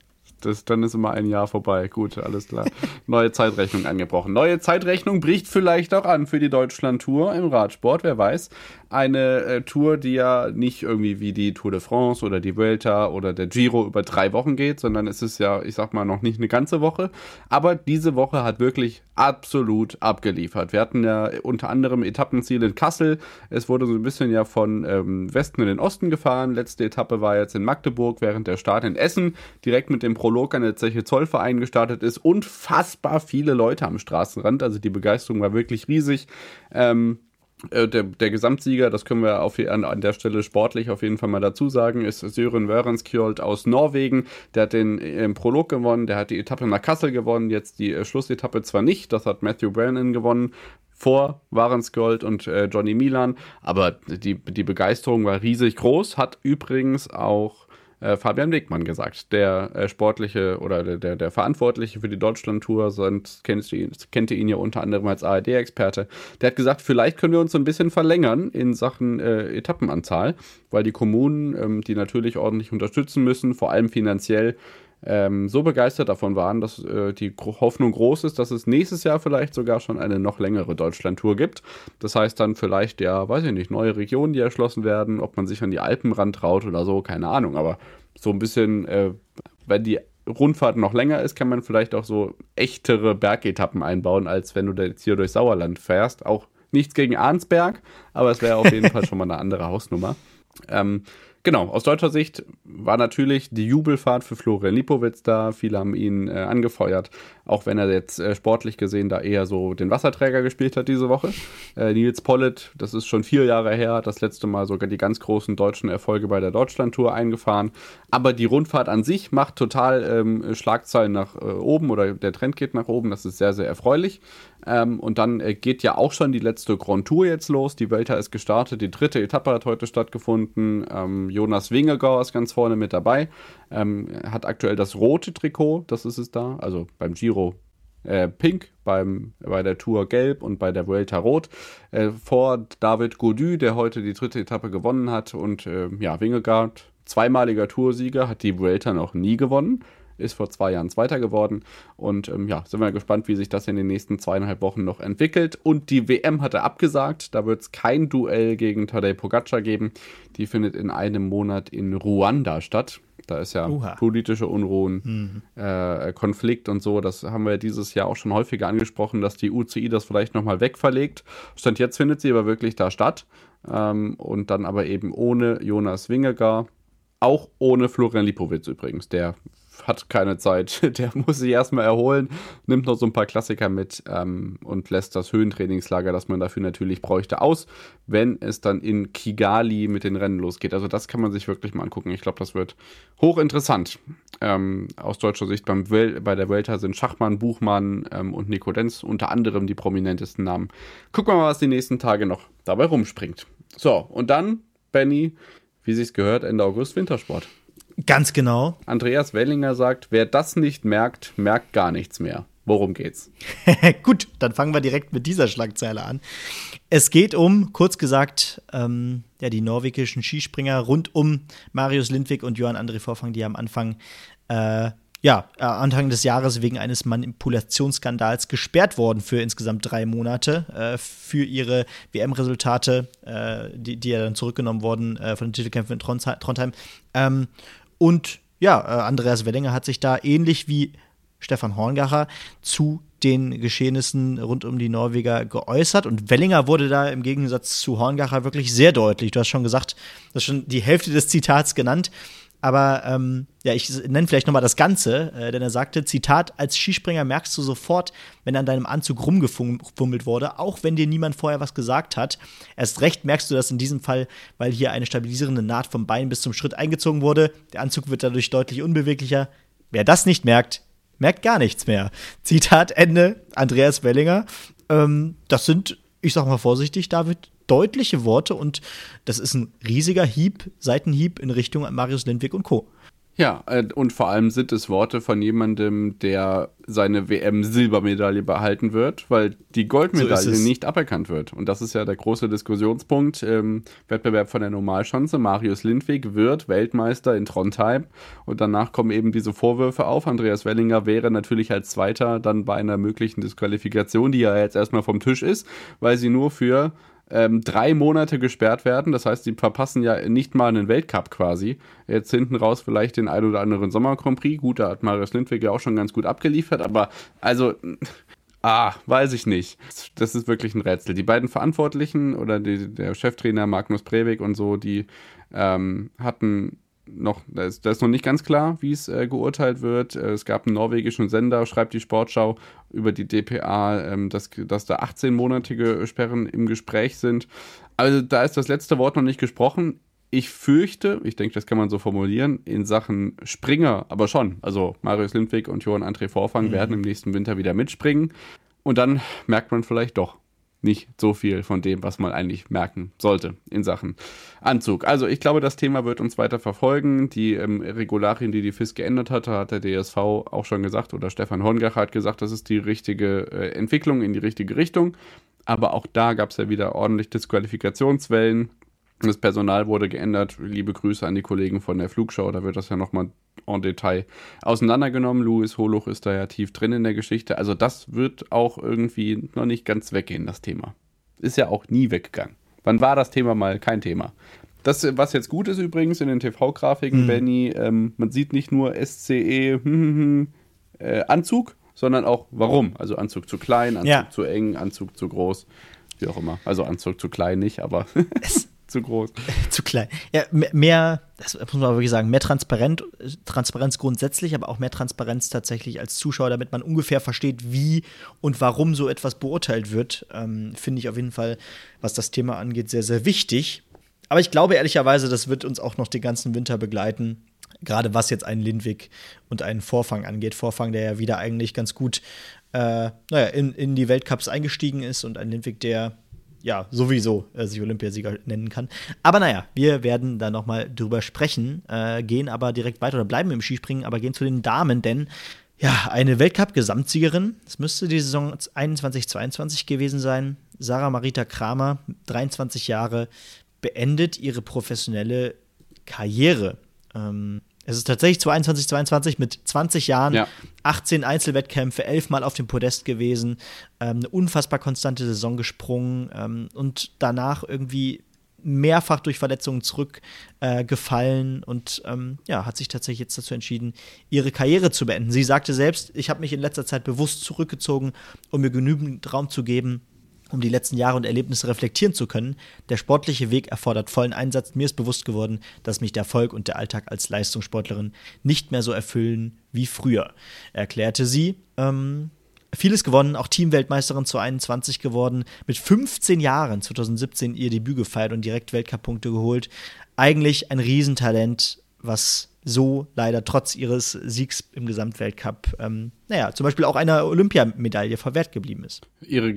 das, dann ist immer ein Jahr vorbei. Gut, alles klar. Neue Zeitrechnung angebrochen. Neue Zeitrechnung bricht vielleicht auch an für die Deutschland-Tour im Radsport, wer weiß. Eine äh, Tour, die ja nicht irgendwie wie die Tour de France oder die Vuelta oder der Giro über drei Wochen geht, sondern es ist ja, ich sag mal, noch nicht eine ganze Woche. Aber diese Woche hat wirklich absolut abgeliefert. Wir hatten ja unter anderem Etappenziel in Kassel. Es wurde so ein bisschen ja von ähm, Westen in den Osten gefahren. Letzte Etappe war jetzt in Magdeburg, während der Start in Essen direkt mit dem Prolog an der Zeche Zollverein gestartet ist. Unfassbar viele Leute am Straßenrand. Also die Begeisterung war wirklich riesig. Ähm, Der, der Gesamtsieger, das können wir auf, an, an der Stelle sportlich auf jeden Fall mal dazu sagen, ist Søren Wørenskjold aus Norwegen. Der hat den im Prolog gewonnen, der hat die Etappe nach Kassel gewonnen, jetzt die äh, Schlussetappe zwar nicht, das hat Matthew Brennan gewonnen, vor Wørenskjold und äh, Johnny Milan, aber die, die Begeisterung war riesig groß, hat übrigens auch Äh, Fabian Wegmann gesagt, der äh, sportliche oder der, der, der Verantwortliche für die Deutschland-Tour, sonst kennt ihr, kennt ihr ihn ja unter anderem als A R D-Experte, der hat gesagt, vielleicht können wir uns so ein bisschen verlängern in Sachen äh, Etappenanzahl, weil die Kommunen, ähm, die natürlich ordentlich unterstützen müssen, vor allem finanziell, ähm, so begeistert davon waren, dass äh, die Gro- Hoffnung groß ist, dass es nächstes Jahr vielleicht sogar schon eine noch längere Deutschland-Tour gibt. Das heißt dann vielleicht, ja, weiß ich nicht, neue Regionen, die erschlossen werden, ob man sich an die Alpen rantraut oder so, keine Ahnung. Aber so ein bisschen, äh, wenn die Rundfahrt noch länger ist, kann man vielleicht auch so echtere Bergetappen einbauen, als wenn du da jetzt hier durch Sauerland fährst. Auch nichts gegen Arnsberg, aber es wäre auf jeden Fall schon mal eine andere Hausnummer. Ähm, Genau, aus deutscher Sicht war natürlich die Jubelfahrt für Florian Lipowitz da. Viele haben ihn äh, angefeuert, auch wenn er jetzt äh, sportlich gesehen da eher so den Wasserträger gespielt hat diese Woche. Äh, Nils Pollitt, das ist schon vier Jahre her, das letzte Mal sogar die ganz großen deutschen Erfolge bei der Deutschlandtour eingefahren. Aber die Rundfahrt an sich macht total ähm, Schlagzeilen nach äh, oben oder der Trend geht nach oben. Das ist sehr, sehr erfreulich. Ähm, und dann äh, geht ja auch schon die letzte Grand Tour jetzt los. Die Vuelta ist gestartet, die dritte Etappe hat heute stattgefunden. Ähm, Jonas Vingegaard ist ganz vorne mit dabei. Ähm, hat aktuell das rote Trikot, das ist es da. Also beim Giro äh, pink, beim, bei der Tour gelb und bei der Vuelta rot. Äh, vor David Gaudu, der heute die dritte Etappe gewonnen hat. Und äh, ja, Vingegaard, zweimaliger Toursieger, hat die Vuelta noch nie gewonnen. Ist vor zwei Jahren Zweiter geworden. Und ähm, ja, sind wir gespannt, wie sich das in den nächsten zweieinhalb Wochen noch entwickelt. Und die W M hat er abgesagt. Da wird es kein Duell gegen Tadej Pogacar geben. Die findet in einem Monat in Ruanda statt. Da ist ja Uha. politische Unruhen, mhm. äh, Konflikt und so. Das haben wir dieses Jahr auch schon häufiger angesprochen, dass die U C I das vielleicht nochmal wegverlegt. Stand jetzt findet sie aber wirklich da statt. Ähm, und dann aber eben ohne Jonas Vingegaard. Auch ohne Florian Lipowitz übrigens, der hat keine Zeit, der muss sich erstmal erholen, nimmt noch so ein paar Klassiker mit ähm, und lässt das Höhentrainingslager, das man dafür natürlich bräuchte, aus, wenn es dann in Kigali mit den Rennen losgeht. Also das kann man sich wirklich mal angucken. Ich glaube, das wird hochinteressant. Ähm, aus deutscher Sicht beim Wel- bei der Vuelta sind Schachmann, Buchmann ähm, und Nico Denz unter anderem die prominentesten Namen. Gucken wir mal, was die nächsten Tage noch dabei rumspringt. So, und dann, Benny, wie sich's gehört, Ende August Wintersport. Ganz genau. Andreas Wellinger sagt, wer das nicht merkt, merkt gar nichts mehr. Worum geht's? Gut, dann fangen wir direkt mit dieser Schlagzeile an. Es geht um, kurz gesagt, ähm, ja, die norwegischen Skispringer rund um Marius Lindvik und Johan André Forfang, die am Anfang äh, ja, Anfang des Jahres wegen eines Manipulationsskandals gesperrt worden für insgesamt drei Monate äh, für ihre W M-Resultate, äh, die, die ja dann zurückgenommen wurden äh, von den Titelkämpfen in Trondheim. Ähm, und ja, äh, Andreas Wellinger hat sich da ähnlich wie Stefan Horngacher zu den Geschehnissen rund um die Norweger geäußert. Und Wellinger wurde da im Gegensatz zu Horngacher wirklich sehr deutlich. Du hast schon gesagt, du hast schon die Hälfte des Zitats genannt. Aber ähm, ja, ich nenne vielleicht nochmal das Ganze, äh, denn er sagte, Zitat, als Skispringer merkst du sofort, wenn an deinem Anzug rumgefummelt wurde, auch wenn dir niemand vorher was gesagt hat. Erst recht merkst du das in diesem Fall, weil hier eine stabilisierende Naht vom Bein bis zum Schritt eingezogen wurde. Der Anzug wird dadurch deutlich unbeweglicher. Wer das nicht merkt, merkt gar nichts mehr. Zitat Ende, Andreas Wellinger. Ähm, das sind, ich sag mal vorsichtig, David, deutliche Worte und das ist ein riesiger Hieb, Seitenhieb in Richtung Marius Lindvik und Co. Ja, und vor allem sind es Worte von jemandem, der seine W M-Silbermedaille behalten wird, weil die Goldmedaille so nicht aberkannt wird. Und das ist ja der große Diskussionspunkt. Ähm, Wettbewerb von der Normalschanze. Marius Lindvik wird Weltmeister in Trondheim. Und danach kommen eben diese Vorwürfe auf. Andreas Wellinger wäre natürlich als Zweiter dann bei einer möglichen Disqualifikation, die ja jetzt erstmal vom Tisch ist, weil sie nur für Ähm, drei Monate gesperrt werden. Das heißt, die verpassen ja nicht mal einen Weltcup quasi. Jetzt hinten raus vielleicht den ein oder anderen Sommer-Grand Prix. Gut, da hat Marius Lindvik ja auch schon ganz gut abgeliefert, aber also, ah, weiß ich nicht. Das ist wirklich ein Rätsel. Die beiden Verantwortlichen oder die, der Cheftrainer Magnus Breivik und so, die ähm, hatten noch, da ist, da ist noch nicht ganz klar, wie es äh, geurteilt wird. Äh, es gab einen norwegischen Sender, schreibt die Sportschau über die D P A, ähm, dass, dass da achtzehnmonatige Sperren im Gespräch sind. Also da ist das letzte Wort noch nicht gesprochen. Ich fürchte, ich denke, das kann man so formulieren, in Sachen Springer, aber schon. Also Marius Lindvik und Johan André Forfang mhm. werden im nächsten Winter wieder mitspringen. Und dann merkt man vielleicht doch nicht so viel von dem, was man eigentlich merken sollte in Sachen Anzug. Also ich glaube, das Thema wird uns weiter verfolgen. Die ähm, Regularien, die die F I S geändert hatte, hat der D S V auch schon gesagt, oder Stefan Horngacher hat gesagt, das ist die richtige äh, Entwicklung in die richtige Richtung. Aber auch da gab es ja wieder ordentlich Disqualifikationswellen. Das Personal wurde geändert. Liebe Grüße an die Kollegen von der Flugschau. Da wird das ja nochmal en Detail auseinandergenommen. Louis Holuch ist da ja tief drin in der Geschichte. Also das wird auch irgendwie noch nicht ganz weggehen, das Thema. Ist ja auch nie weggegangen. Wann war das Thema mal kein Thema? Das, was jetzt gut ist übrigens in den T V-Grafiken, hm. Benny, ähm, man sieht nicht nur S C E hm, hm, hm, äh, Anzug, sondern auch warum. Also Anzug zu klein, Anzug ja. zu eng, Anzug zu groß, wie auch immer. Also Anzug zu klein nicht, aber zu groß. Zu klein. Ja, mehr, das muss man wirklich sagen, mehr Transparenz, Transparenz grundsätzlich, aber auch mehr Transparenz tatsächlich als Zuschauer, damit man ungefähr versteht, wie und warum so etwas beurteilt wird, ähm, finde ich auf jeden Fall, was das Thema angeht, sehr, sehr wichtig. Aber ich glaube ehrlicherweise, das wird uns auch noch den ganzen Winter begleiten, gerade was jetzt einen Lindvik und einen Forfang angeht. Forfang, der ja wieder eigentlich ganz gut äh, naja, in, in die Weltcups eingestiegen ist, und ein Lindvik, der ja, sowieso äh, sich Olympiasieger nennen kann. Aber naja, wir werden da noch mal drüber sprechen, äh, gehen aber direkt weiter oder bleiben im Skispringen, aber gehen zu den Damen, denn ja, eine Weltcup-Gesamtsiegerin, das müsste die Saison einundzwanzig zweiundzwanzig gewesen sein, Sarah Marita Kramer, dreiundzwanzig Jahre, beendet ihre professionelle Karriere. Ähm, Es ist tatsächlich zweiundzwanzig zweiundzwanzig mit zwanzig Jahren, ja. achtzehn Einzelwettkämpfe, elf Mal auf dem Podest gewesen, ähm, eine unfassbar konstante Saison gesprungen ähm, und danach irgendwie mehrfach durch Verletzungen zurückgefallen äh, und ähm, ja, hat sich tatsächlich jetzt dazu entschieden, ihre Karriere zu beenden. Sie sagte selbst, ich habe mich in letzter Zeit bewusst zurückgezogen, um mir genügend Raum zu geben, um die letzten Jahre und Erlebnisse reflektieren zu können. Der sportliche Weg erfordert vollen Einsatz. Mir ist bewusst geworden, dass mich der Erfolg und der Alltag als Leistungssportlerin nicht mehr so erfüllen wie früher, erklärte sie. Ähm, vieles gewonnen, auch Teamweltmeisterin zu einundzwanzig geworden, mit fünfzehn Jahren, zwanzig siebzehn ihr Debüt gefeiert und direkt Weltcup-Punkte geholt. Eigentlich ein Riesentalent, was so leider trotz ihres Siegs im Gesamtweltcup, ähm, naja, zum Beispiel auch einer Olympiamedaille verwehrt geblieben ist. Ihre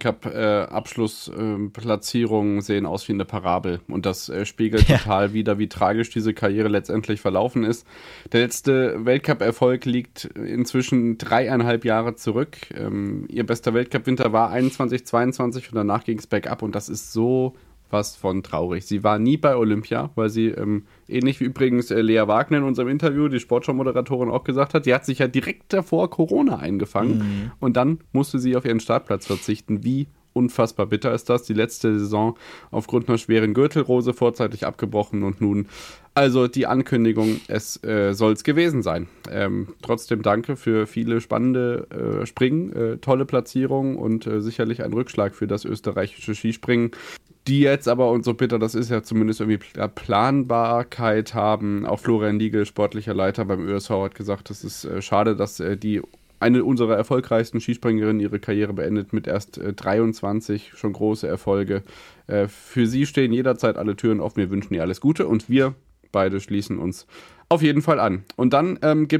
Gesamtweltcup-Abschlussplatzierungen äh, sehen aus wie eine Parabel. Und das äh, spiegelt ja. total wider, wie tragisch diese Karriere letztendlich verlaufen ist. Der letzte Weltcup-Erfolg liegt inzwischen dreieinhalb Jahre zurück. Ähm, ihr bester Weltcup-Winter war einundzwanzig zweiundzwanzig und danach ging es bergab. Und das ist so was von traurig. Sie war nie bei Olympia, weil sie, ähm, ähnlich wie übrigens äh, Lea Wagner in unserem Interview, die Sportschau-Moderatorin auch gesagt hat, die hat sich ja direkt davor Corona eingefangen mhm. und dann musste sie auf ihren Startplatz verzichten. Wie unfassbar bitter ist das. Die letzte Saison aufgrund einer schweren Gürtelrose vorzeitig abgebrochen und nun also die Ankündigung, es äh, soll es gewesen sein. Ähm, trotzdem danke für viele spannende äh, Springen, äh, tolle Platzierungen und äh, sicherlich ein Rückschlag für das österreichische Skispringen, die jetzt aber, und so bitter das ist, ja zumindest irgendwie Planbarkeit haben. Auch Florian Liegel, sportlicher Leiter beim Ö S V, hat gesagt, es ist äh, schade, dass äh, die eine unserer erfolgreichsten Skispringerinnen ihre Karriere beendet mit erst äh, dreiundzwanzig, schon große Erfolge. Äh, für sie stehen jederzeit alle Türen offen, wir wünschen ihr alles Gute und wir beide schließen uns auf jeden Fall an. Und dann ähm, gibt es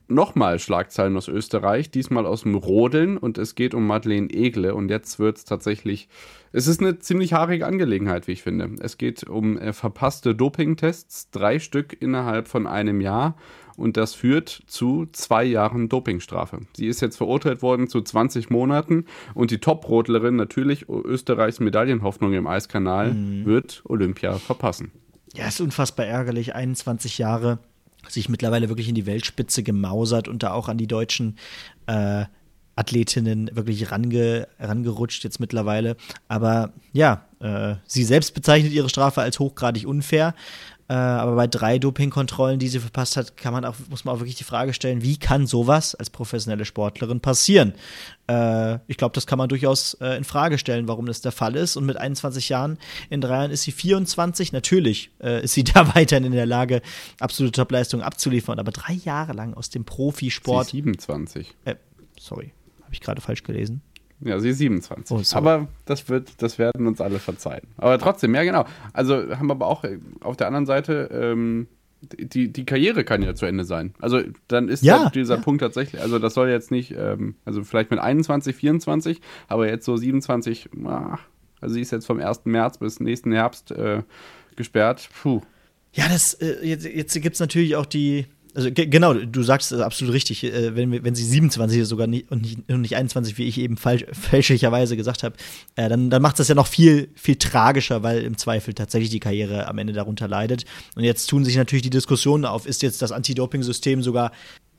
nochmal Schlagzeilen aus Österreich, diesmal aus dem Rodeln und es geht um Madeleine Egle und jetzt wird es tatsächlich, es ist eine ziemlich haarige Angelegenheit, wie ich finde. Es geht um äh, verpasste Dopingtests, drei Stück innerhalb von einem Jahr und das führt zu zwei Jahren Dopingstrafe. Sie ist jetzt verurteilt worden zu zwanzig Monaten und die Top-Rodlerin, natürlich Österreichs Medaillenhoffnung im Eiskanal, mhm. wird Olympia verpassen. Ja, ist unfassbar ärgerlich, einundzwanzig Jahre, sich mittlerweile wirklich in die Weltspitze gemausert und da auch an die deutschen äh, Athletinnen wirklich range, rangerutscht jetzt mittlerweile. Aber ja, äh, sie selbst bezeichnet ihre Strafe als hochgradig unfair. Äh, aber bei drei Dopingkontrollen, die sie verpasst hat, kann man auch, muss man auch wirklich die Frage stellen, wie kann sowas als professionelle Sportlerin passieren? Äh, ich glaube, das kann man durchaus äh, in Frage stellen, warum das der Fall ist. Und mit einundzwanzig Jahren, in drei Jahren ist sie vierundzwanzig. Natürlich äh, ist sie da weiterhin in der Lage, absolute Topleistungen abzuliefern. Aber drei Jahre lang aus dem Profisport. Sie ist siebenundzwanzig. Äh, sorry, habe ich gerade falsch gelesen? Ja, sie ist siebenundzwanzig. Oh, aber das wird, das werden uns alle verzeihen. Aber trotzdem, ja genau. Also haben wir aber auch auf der anderen Seite, ähm, die, die Karriere kann ja zu Ende sein. Also dann ist ja, ja dieser ja. Punkt tatsächlich, also das soll jetzt nicht, ähm, also vielleicht mit einundzwanzig, vierundzwanzig, aber jetzt so siebenundzwanzig, ach, also sie ist jetzt vom ersten März bis nächsten Herbst äh, gesperrt. Puh. Ja, das, äh, jetzt, jetzt gibt es natürlich auch die. Also ge- genau, du sagst es absolut richtig, äh, wenn, wenn sie siebenundzwanzig ist sogar nicht, und, nicht, und nicht einundzwanzig, wie ich eben falsch, fälschlicherweise gesagt habe, äh, dann, dann macht das ja noch viel, viel tragischer, weil im Zweifel tatsächlich die Karriere am Ende darunter leidet. Und jetzt tun sich natürlich die Diskussionen auf, ist jetzt das Anti-Doping-System sogar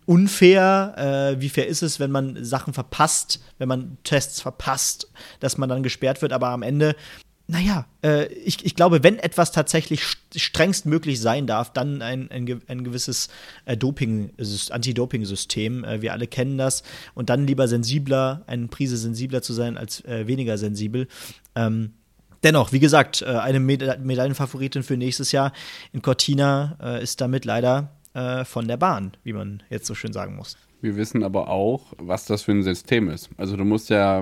unfair? Äh, wie fair ist es, wenn man Sachen verpasst, wenn man Tests verpasst, dass man dann gesperrt wird, aber am Ende Naja, äh, ich, ich glaube, wenn etwas tatsächlich strengstmöglich sein darf, dann ein, ein, ein gewisses äh, Doping, Anti-Doping-System. Äh, wir alle kennen das. Und dann lieber sensibler, eine Prise sensibler zu sein, als äh, weniger sensibel. Ähm, dennoch, wie gesagt, äh, eine Meda- Medaillenfavoritin für nächstes Jahr in Cortina äh, ist damit leider äh, von der Bahn, wie man jetzt so schön sagen muss. Wir wissen aber auch, was das für ein System ist. Also du musst ja,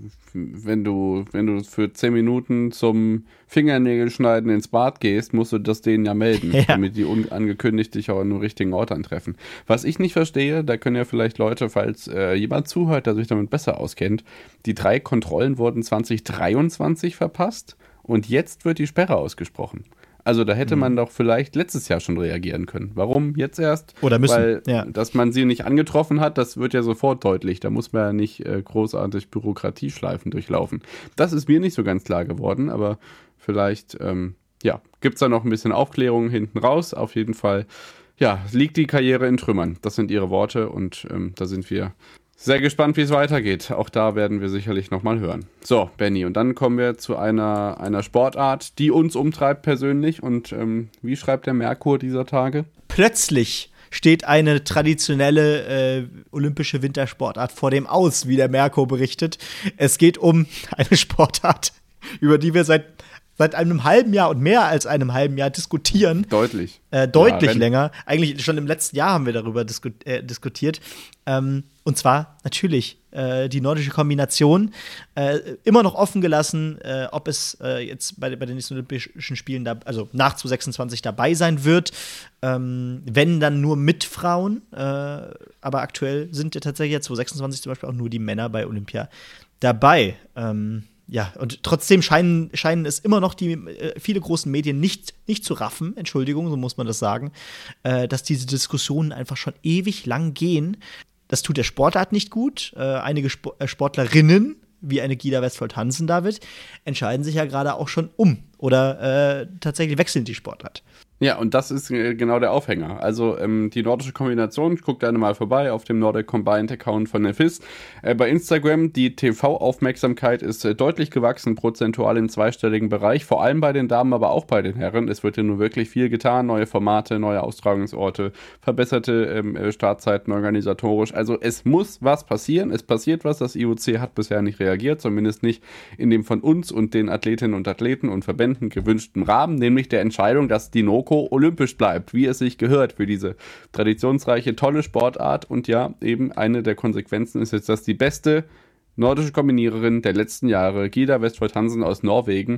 wenn du, wenn du für zehn Minuten zum Fingernägelschneiden ins Bad gehst, musst du das denen ja melden, ja. damit die unangekündigt dich auch an dem richtigen Ort antreffen. Was ich nicht verstehe, da können ja vielleicht Leute, falls äh, jemand zuhört, der sich damit besser auskennt, die drei Kontrollen wurden zwanzig dreiundzwanzig verpasst und jetzt wird die Sperre ausgesprochen. Also da hätte man mhm. doch vielleicht letztes Jahr schon reagieren können. Warum jetzt erst? Oder müssen. Weil, ja. dass man sie nicht angetroffen hat, das wird ja sofort deutlich. Da muss man ja nicht äh, großartig Bürokratieschleifen durchlaufen. Das ist mir nicht so ganz klar geworden, aber vielleicht, ähm, ja, gibt es da noch ein bisschen Aufklärung hinten raus. Auf jeden Fall, ja, liegt die Karriere in Trümmern. Das sind ihre Worte und ähm, da sind wir sehr gespannt, wie es weitergeht. Auch da werden wir sicherlich nochmal hören. So, Benni, und dann kommen wir zu einer, einer Sportart, die uns umtreibt persönlich. Und ähm, wie schreibt der Merkur dieser Tage? Plötzlich steht eine traditionelle äh, olympische Wintersportart vor dem Aus, wie der Merkur berichtet. Es geht um eine Sportart, über die wir seit seit einem halben Jahr und mehr als einem halben Jahr diskutieren. Deutlich. Äh, deutlich ja, länger. Eigentlich schon im letzten Jahr haben wir darüber disku- äh, diskutiert. Ähm, und zwar natürlich äh, die nordische Kombination. Äh, immer noch offen gelassen, äh, ob es äh, jetzt bei, bei den nächsten Olympischen Spielen, da, also nach zwanzig sechsundzwanzig dabei sein wird. Ähm, wenn, dann nur mit Frauen. Äh, aber aktuell sind ja tatsächlich jetzt zwanzig sechsundzwanzig zum Beispiel auch nur die Männer bei Olympia dabei. Ähm, Ja, und trotzdem scheinen, scheinen es immer noch die äh, viele großen Medien nicht, nicht zu raffen, Entschuldigung, so muss man das sagen, äh, dass diese Diskussionen einfach schon ewig lang gehen. Das tut der Sportart nicht gut. Äh, einige Sp- äh, Sportlerinnen, wie eine Gida Westfold-Hansen, David, entscheiden sich ja gerade auch schon um oder äh, tatsächlich wechseln die Sportart. Ja, und das ist äh, genau der Aufhänger. Also ähm, die nordische Kombination, guckt gerne mal vorbei auf dem Nordic Combined Account von der F I S. Äh, bei Instagram, die T V-Aufmerksamkeit ist äh, deutlich gewachsen, prozentual im zweistelligen Bereich, vor allem bei den Damen, aber auch bei den Herren. Es wird ja nur wirklich viel getan, neue Formate, neue Austragungsorte, verbesserte ähm, Startzeiten organisatorisch. Also es muss was passieren, es passiert was, das I O C hat bisher nicht reagiert, zumindest nicht in dem von uns und den Athletinnen und Athleten und Verbänden gewünschten Rahmen, nämlich der Entscheidung, dass die Noko olympisch bleibt, wie es sich gehört für diese traditionsreiche, tolle Sportart. Und ja, eben eine der Konsequenzen ist jetzt, dass die beste nordische Kombiniererin der letzten Jahre, Gida Westfold-Hansen aus Norwegen,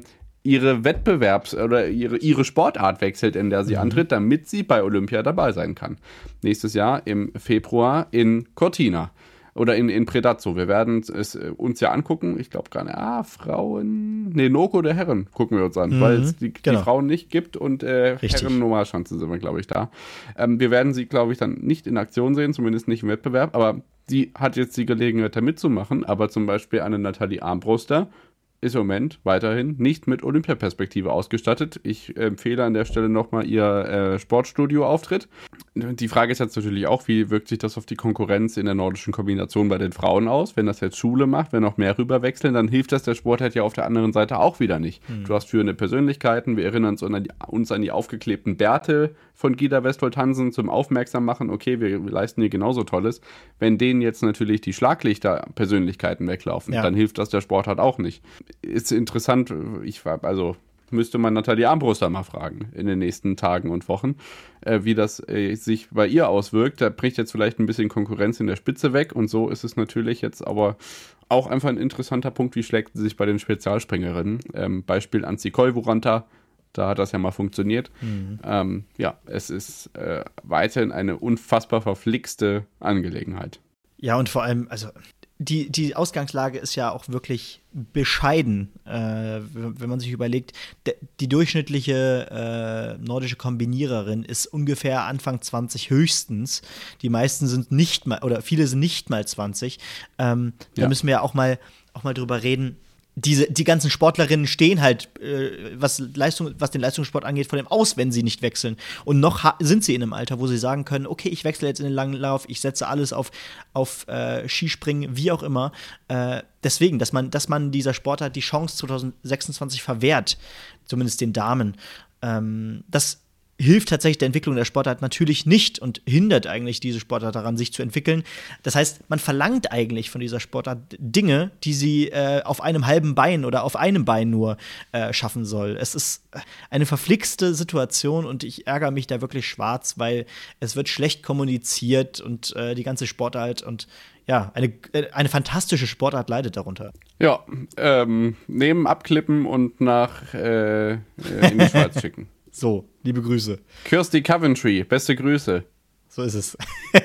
ihre Wettbewerbs- oder ihre, ihre Sportart wechselt, in der sie mhm. antritt, damit sie bei Olympia dabei sein kann. Nächstes Jahr im Februar in Cortina. Oder in, in Predazzo. Wir werden es uns ja angucken. Ich glaube gar nicht. Ah, Frauen. Nee, Noko der Herren gucken wir uns an, mhm, weil es die, genau. die Frauen nicht gibt und äh, Herren-Normalschanze sind wir, glaube ich, da. Ähm, wir werden sie, glaube ich, dann nicht in Aktion sehen, zumindest nicht im Wettbewerb. Aber sie hat jetzt die Gelegenheit, da mitzumachen. Aber zum Beispiel eine Nathalie Armbruster ist im Moment weiterhin nicht mit Olympiaperspektive ausgestattet. Ich empfehle an der Stelle nochmal ihr äh, Sportstudio-Auftritt. Die Frage ist jetzt natürlich auch, wie wirkt sich das auf die Konkurrenz in der nordischen Kombination bei den Frauen aus? Wenn das jetzt Schule macht, wenn noch mehr rüberwechseln, dann hilft das der Sportart ja auf der anderen Seite auch wieder nicht. Mhm. Du hast führende Persönlichkeiten, wir erinnern uns an die, uns an die aufgeklebten Bärte von Gida Westfold-Hansen zum Aufmerksam machen, okay, wir, wir leisten hier genauso Tolles. Wenn denen jetzt natürlich die Schlaglichter-Persönlichkeiten weglaufen, ja. dann hilft das der Sportart auch nicht. Ist interessant, ich war, also müsste man Nathalie Armbruster mal fragen in den nächsten Tagen und Wochen, äh, wie das äh, sich bei ihr auswirkt. Da bricht jetzt vielleicht ein bisschen Konkurrenz in der Spitze weg und so ist es natürlich jetzt aber auch einfach ein interessanter Punkt, wie schlägt sie sich bei den Spezialspringerinnen. Ähm, Beispiel Anzi Koivuranta, da hat das ja mal funktioniert. Mhm. Ähm, ja, es ist äh, weiterhin eine unfassbar verflixte Angelegenheit. Ja, und vor allem, also Die, die Ausgangslage ist ja auch wirklich bescheiden, äh, wenn man sich überlegt, de, die durchschnittliche äh, nordische Kombiniererin ist ungefähr Anfang zwanzig höchstens. Die meisten sind nicht mal, oder viele sind nicht mal zwanzig. Ähm, ja. Da müssen wir ja auch mal, auch mal drüber reden. Diese, die ganzen Sportlerinnen stehen halt, äh, was, Leistung, was den Leistungssport angeht, vor dem aus, wenn sie nicht wechseln. Und noch ha- sind sie in einem Alter, wo sie sagen können, okay, ich wechsle jetzt in den langen Lauf, ich setze alles auf, auf äh, Skispringen, wie auch immer. Äh, deswegen, dass man, dass man dieser Sportart die Chance zwanzig sechsundzwanzig verwehrt, zumindest den Damen. Ähm, das hilft tatsächlich der Entwicklung der Sportart natürlich nicht und hindert eigentlich diese Sportart daran, sich zu entwickeln. Das heißt, man verlangt eigentlich von dieser Sportart Dinge, die sie äh, auf einem halben Bein oder auf einem Bein nur äh, schaffen soll. Es ist eine verflixte Situation und ich ärgere mich da wirklich schwarz, weil es wird schlecht kommuniziert und äh, die ganze Sportart und ja, eine, eine fantastische Sportart leidet darunter. Ja, ähm, nehmen, abklippen und nach äh, in die Schweiz schicken. So, liebe Grüße. Kirsty Coventry, beste Grüße. So ist es.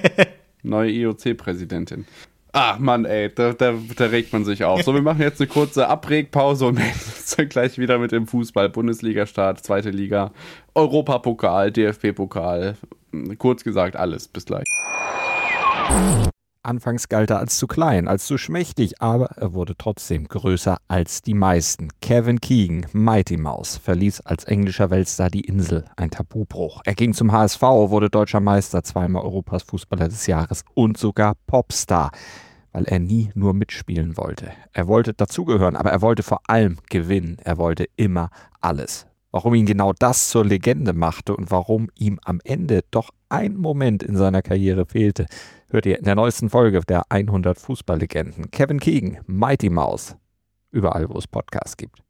Neue I O C-Präsidentin. Ach Mann, ey, da, da, da regt man sich auf. So, wir machen jetzt eine kurze Abregpause und melden uns dann gleich wieder mit dem Fußball. Bundesliga-Start, zweite Liga, Europapokal, D F B-Pokal. Kurz gesagt, alles. Bis gleich. Anfangs galt er als zu klein, als zu schmächtig, aber er wurde trotzdem größer als die meisten. Kevin Keegan, Mighty Mouse, verließ als englischer Weltstar die Insel, ein Tabubruch. Er ging zum H S V, wurde deutscher Meister, zweimal Europas Fußballer des Jahres und sogar Popstar, weil er nie nur mitspielen wollte. Er wollte dazugehören, aber er wollte vor allem gewinnen. Er wollte immer alles. Warum ihn genau das zur Legende machte und warum ihm am Ende doch ein Moment in seiner Karriere fehlte, hört ihr in der neuesten Folge der hundert Fußballlegenden. Kevin Keegan, Mighty Mouse, überall, wo es Podcasts gibt.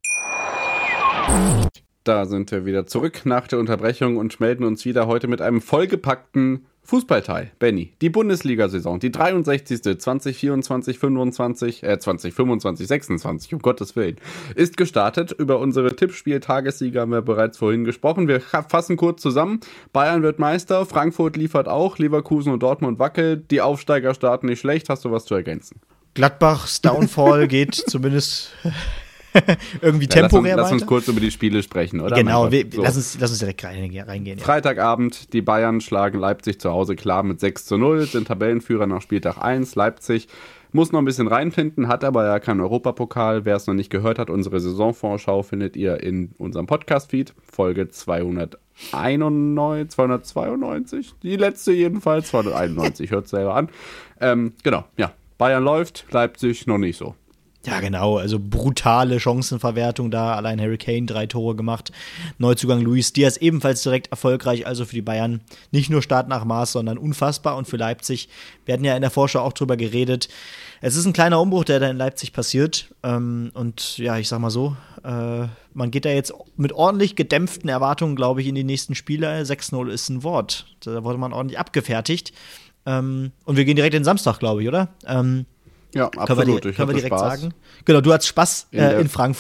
Da sind wir wieder zurück nach der Unterbrechung und melden uns wieder heute mit einem vollgepackten Fußballteil. Benny, die Bundesliga-Saison, die dreiundsechzigste zwanzig vierundzwanzig fünfundzwanzig, äh zwanzig fünfundzwanzig sechsundzwanzig, um Gottes Willen, ist gestartet. Über unsere Tippspiel-Tagessieger haben wir bereits vorhin gesprochen. Wir fassen kurz zusammen. Bayern wird Meister, Frankfurt liefert auch, Leverkusen und Dortmund wackelt. Die Aufsteiger starten nicht schlecht. Hast du was zu ergänzen? Gladbachs Downfall geht zumindest irgendwie ja, temporär lass uns, weiter. Lass uns kurz über die Spiele sprechen, oder? Genau, wir, so. lass, uns, lass uns direkt reingehen. reingehen ja. Freitagabend, die Bayern schlagen Leipzig zu Hause klar mit sechs zu null, sind Tabellenführer nach Spieltag eins. Leipzig muss noch ein bisschen reinfinden, hat aber ja keinen Europapokal. Wer es noch nicht gehört hat, unsere Saisonvorschau findet ihr in unserem Podcast-Feed, Folge zweihunderteinundneunzig, zweihundertzweiundneunzig, die letzte jedenfalls, zweihunderteinundneunzig, hört selber an. Ähm, genau, ja, Bayern läuft, Leipzig noch nicht so. Ja, genau, also brutale Chancenverwertung da, allein Harry Kane drei Tore gemacht, Neuzugang Luis Diaz ebenfalls direkt erfolgreich, also für die Bayern nicht nur Start nach Maß, sondern unfassbar und für Leipzig, wir hatten ja in der Vorschau auch drüber geredet, es ist ein kleiner Umbruch, der da in Leipzig passiert ähm, und ja, ich sag mal so, äh, man geht da jetzt mit ordentlich gedämpften Erwartungen, glaube ich, in die nächsten Spiele, sechs null ist ein Wort, da wurde man ordentlich abgefertigt ähm, und wir gehen direkt in den Samstag, glaube ich, oder? Ähm, Ja, absolut. Können wir, können wir direkt Spaß. sagen. Genau, du hattest Spaß in, äh, in Frankfurt.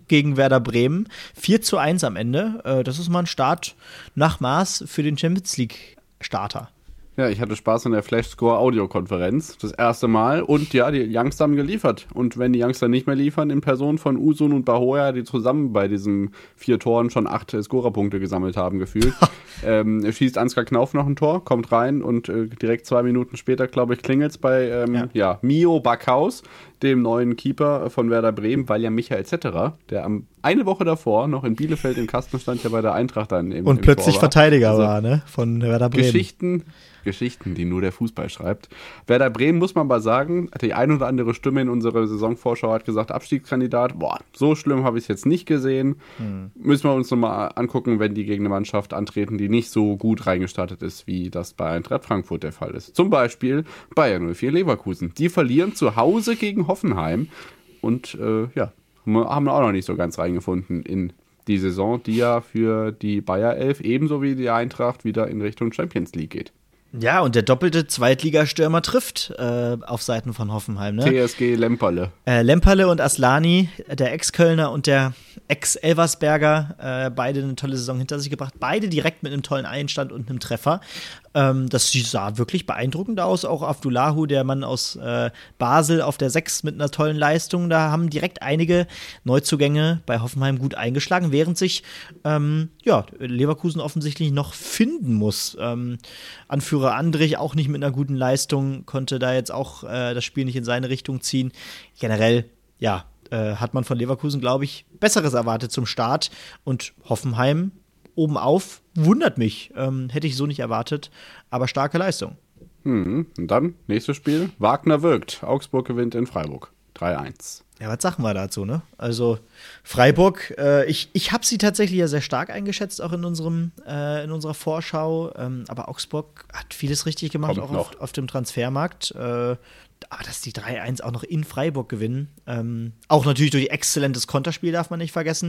gegen Werder Bremen. vier zu eins am Ende. Äh, das ist mal ein Start nach Maß für den Champions League-Starter. Ja, ich hatte Spaß in der Flash-Score-Audiokonferenz. Das erste Mal. Und ja, die Youngster haben geliefert. Und wenn die Youngster nicht mehr liefern, in Person von Usun und Bahoya, die zusammen bei diesen vier Toren schon acht Scorerpunkte gesammelt haben, gefühlt. ähm, schießt Ansgar Knauf noch ein Tor, kommt rein und äh, direkt zwei Minuten später, glaube ich, klingelt's bei ähm, ja. Ja, Mio Backhaus, dem neuen Keeper von Werder Bremen, weil ja Michael Zetterer, der am eine Woche davor noch in Bielefeld im Kasten stand, ja bei der Eintracht dann im Und im plötzlich Tor war. Verteidiger also, war, ne? Von Werder Bremen. Geschichten, Geschichten, die nur der Fußball schreibt. Werder Bremen, muss man mal sagen, die ein oder andere Stimme in unserer Saisonvorschau hat gesagt, Abstiegskandidat, boah, so schlimm habe ich es jetzt nicht gesehen. Hm. Müssen wir uns nochmal angucken, wenn die gegen eine Mannschaft antreten, die nicht so gut reingestartet ist, wie das bei Eintracht Frankfurt der Fall ist. Zum Beispiel Bayer null vier Leverkusen. Die verlieren zu Hause gegen Hoffenheim und äh, ja, haben auch noch nicht so ganz reingefunden in die Saison, die ja für die Bayer elf ebenso wie die Eintracht wieder in Richtung Champions League geht. Ja, und der doppelte Zweitligastürmer trifft äh, auf Seiten von Hoffenheim. Ne? T S G Lemperle. Äh, Lemperle und Aslani, der Ex-Kölner und der Ex-Elversberger, äh, beide eine tolle Saison hinter sich gebracht. Beide direkt mit einem tollen Einstand und einem Treffer. Ähm, das sah wirklich beeindruckend aus. Auch Abdullahu, der Mann aus äh, Basel auf der sechs mit einer tollen Leistung. Da haben direkt einige Neuzugänge bei Hoffenheim gut eingeschlagen, während sich ähm, ja, Leverkusen offensichtlich noch finden muss. Ähm, Anführer Andrich auch nicht mit einer guten Leistung, konnte da jetzt auch äh, das Spiel nicht in seine Richtung ziehen. Generell, ja, äh, hat man von Leverkusen, glaube ich, Besseres erwartet zum Start. Und Hoffenheim oben auf wundert mich. Ähm, hätte ich so nicht erwartet, aber starke Leistung. Hm, und dann, nächstes Spiel, Wagner wirkt. Augsburg gewinnt in Freiburg. drei eins. Ja, was sagen wir dazu, ne? Also Freiburg, äh, ich, ich habe sie tatsächlich ja sehr stark eingeschätzt, auch in unserem äh, in unserer Vorschau. Ähm, aber Augsburg hat vieles richtig gemacht, Kommt auch auf, auf dem Transfermarkt. Äh, aber dass die drei eins auch noch in Freiburg gewinnen, ähm, auch natürlich durch exzellentes Konterspiel, darf man nicht vergessen.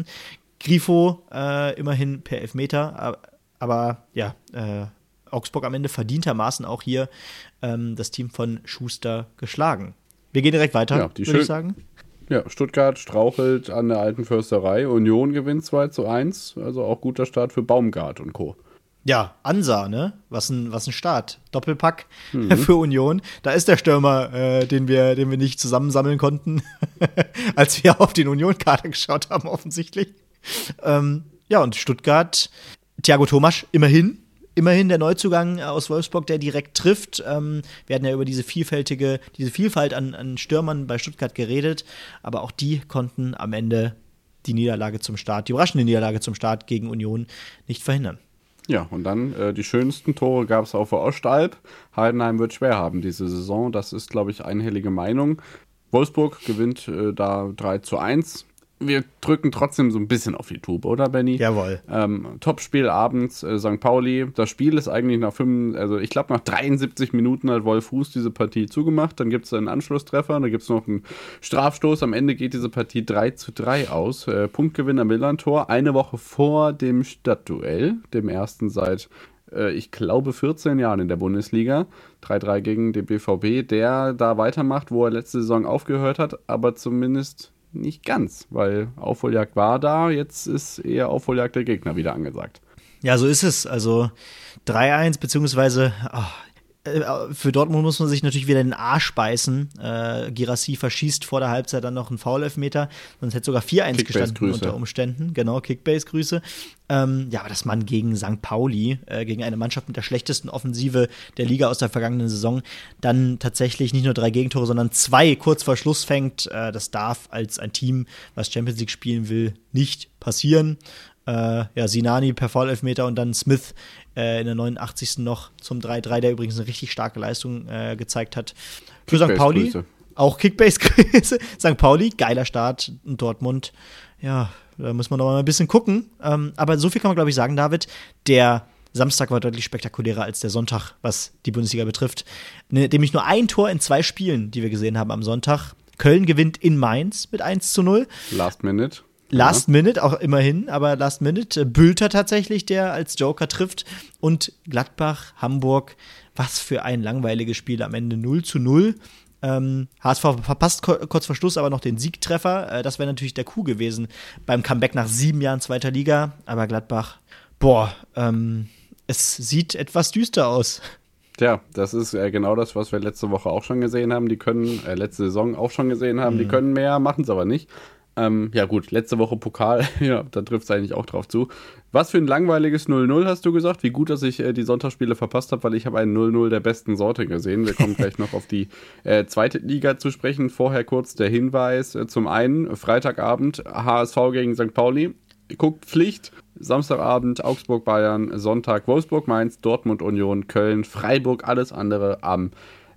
Grifo äh, immerhin per Elfmeter, aber, aber ja, äh, Augsburg am Ende verdientermaßen auch hier ähm, das Team von Schuster geschlagen. Wir gehen direkt weiter, ja, würde ich sagen. Ja, Stuttgart strauchelt an der alten Försterei. Union gewinnt zwei zu eins. Also auch guter Start für Baumgart und Co. Ja, Ansa, ne? Was ein, was ein Start. Doppelpack mhm. für Union. Da ist der Stürmer, äh, den wir, den wir nicht zusammensammeln konnten, als wir auf den Union-Kader geschaut haben, offensichtlich. Ähm, ja, und Stuttgart, Thiago Tomasch, immerhin. Immerhin der Neuzugang aus Wolfsburg, der direkt trifft. Ähm, wir hatten ja über diese vielfältige, diese Vielfalt an, an Stürmern bei Stuttgart geredet, aber auch die konnten am Ende die Niederlage zum Start, die überraschende Niederlage zum Start gegen Union nicht verhindern. Ja, und dann äh, die schönsten Tore gab es auf der Ostalb. Heidenheim wird schwer haben diese Saison. Das ist, glaube ich, einhellige Meinung. Wolfsburg gewinnt äh, da drei zu eins. Wir drücken trotzdem so ein bisschen auf die Tube, oder Benni? Jawohl. Ähm, Topspiel abends, äh, Sankt Pauli. Das Spiel ist eigentlich nach fünf, also ich glaube nach dreiundsiebzig Minuten hat Wolf Fuß diese Partie zugemacht. Dann gibt es einen Anschlusstreffer, dann gibt es noch einen Strafstoß. Am Ende geht diese Partie drei zu drei aus. Äh, Punktgewinn am Millantor, eine Woche vor dem Stadtduell, dem ersten seit, äh, ich glaube, vierzehn Jahren in der Bundesliga. drei drei gegen den B V B, der da weitermacht, wo er letzte Saison aufgehört hat, aber zumindest nicht ganz, weil Aufholjagd war da, jetzt ist eher Aufholjagd der Gegner wieder angesagt. Ja, so ist es. Also drei eins, beziehungsweise oh, für Dortmund muss man sich natürlich wieder den Arsch beißen. Äh, Girassi verschießt vor der Halbzeit dann noch einen Foul-Elfmeter, sonst hätte sogar vier eins gestanden unter Umständen. Genau, Kickbase-Grüße. Ähm, ja, aber dass man gegen Sankt Pauli, äh, gegen eine Mannschaft mit der schlechtesten Offensive der Liga aus der vergangenen Saison, dann tatsächlich nicht nur drei Gegentore, sondern zwei kurz vor Schluss fängt, äh, das darf als ein Team, was Champions League spielen will, nicht passieren. Äh, ja, Sinani per Foul-Elfmeter und dann Smith äh, in der neunundachtzigsten noch zum drei drei, der übrigens eine richtig starke Leistung äh, gezeigt hat. Für Sankt Pauli, auch Kickbase-Grüße. Sankt Pauli, geiler Start in Dortmund. Ja, da muss man noch mal ein bisschen gucken. Ähm, aber so viel kann man, glaube ich, sagen, David. Der Samstag war deutlich spektakulärer als der Sonntag, was die Bundesliga betrifft. Ne, nämlich nur ein Tor in zwei Spielen, die wir gesehen haben am Sonntag. Köln gewinnt in Mainz mit eins zu null. Last Minute. Last ja. Minute, auch immerhin, aber Last Minute. Bülter tatsächlich, der als Joker trifft. Und Gladbach, Hamburg, was für ein langweiliges Spiel am Ende null zu null. Ähm, H S V verpasst ko- kurz vor Schluss aber noch den Siegtreffer. Äh, das wäre natürlich der Coup gewesen beim Comeback nach sieben Jahren zweiter Liga. Aber Gladbach, boah, ähm, es sieht etwas düster aus. Tja, das ist äh, genau das, was wir letzte Woche auch schon gesehen haben. Die können, äh, letzte Saison auch schon gesehen haben, mhm. die können mehr, machen es aber nicht. Ähm, ja gut, letzte Woche Pokal, ja, da trifft es eigentlich auch drauf zu. Was für ein langweiliges null null hast du gesagt? Wie gut, dass ich äh, die Sonntagsspiele verpasst habe, weil ich habe ein null null der besten Sorte gesehen. Wir kommen gleich noch auf die äh, zweite Liga zu sprechen. Vorher kurz der Hinweis. Äh, zum einen, Freitagabend H S V gegen Sankt Pauli. Guckt Pflicht. Samstagabend Augsburg, Bayern. Sonntag Wolfsburg, Mainz, Dortmund, Union, Köln, Freiburg. Alles andere am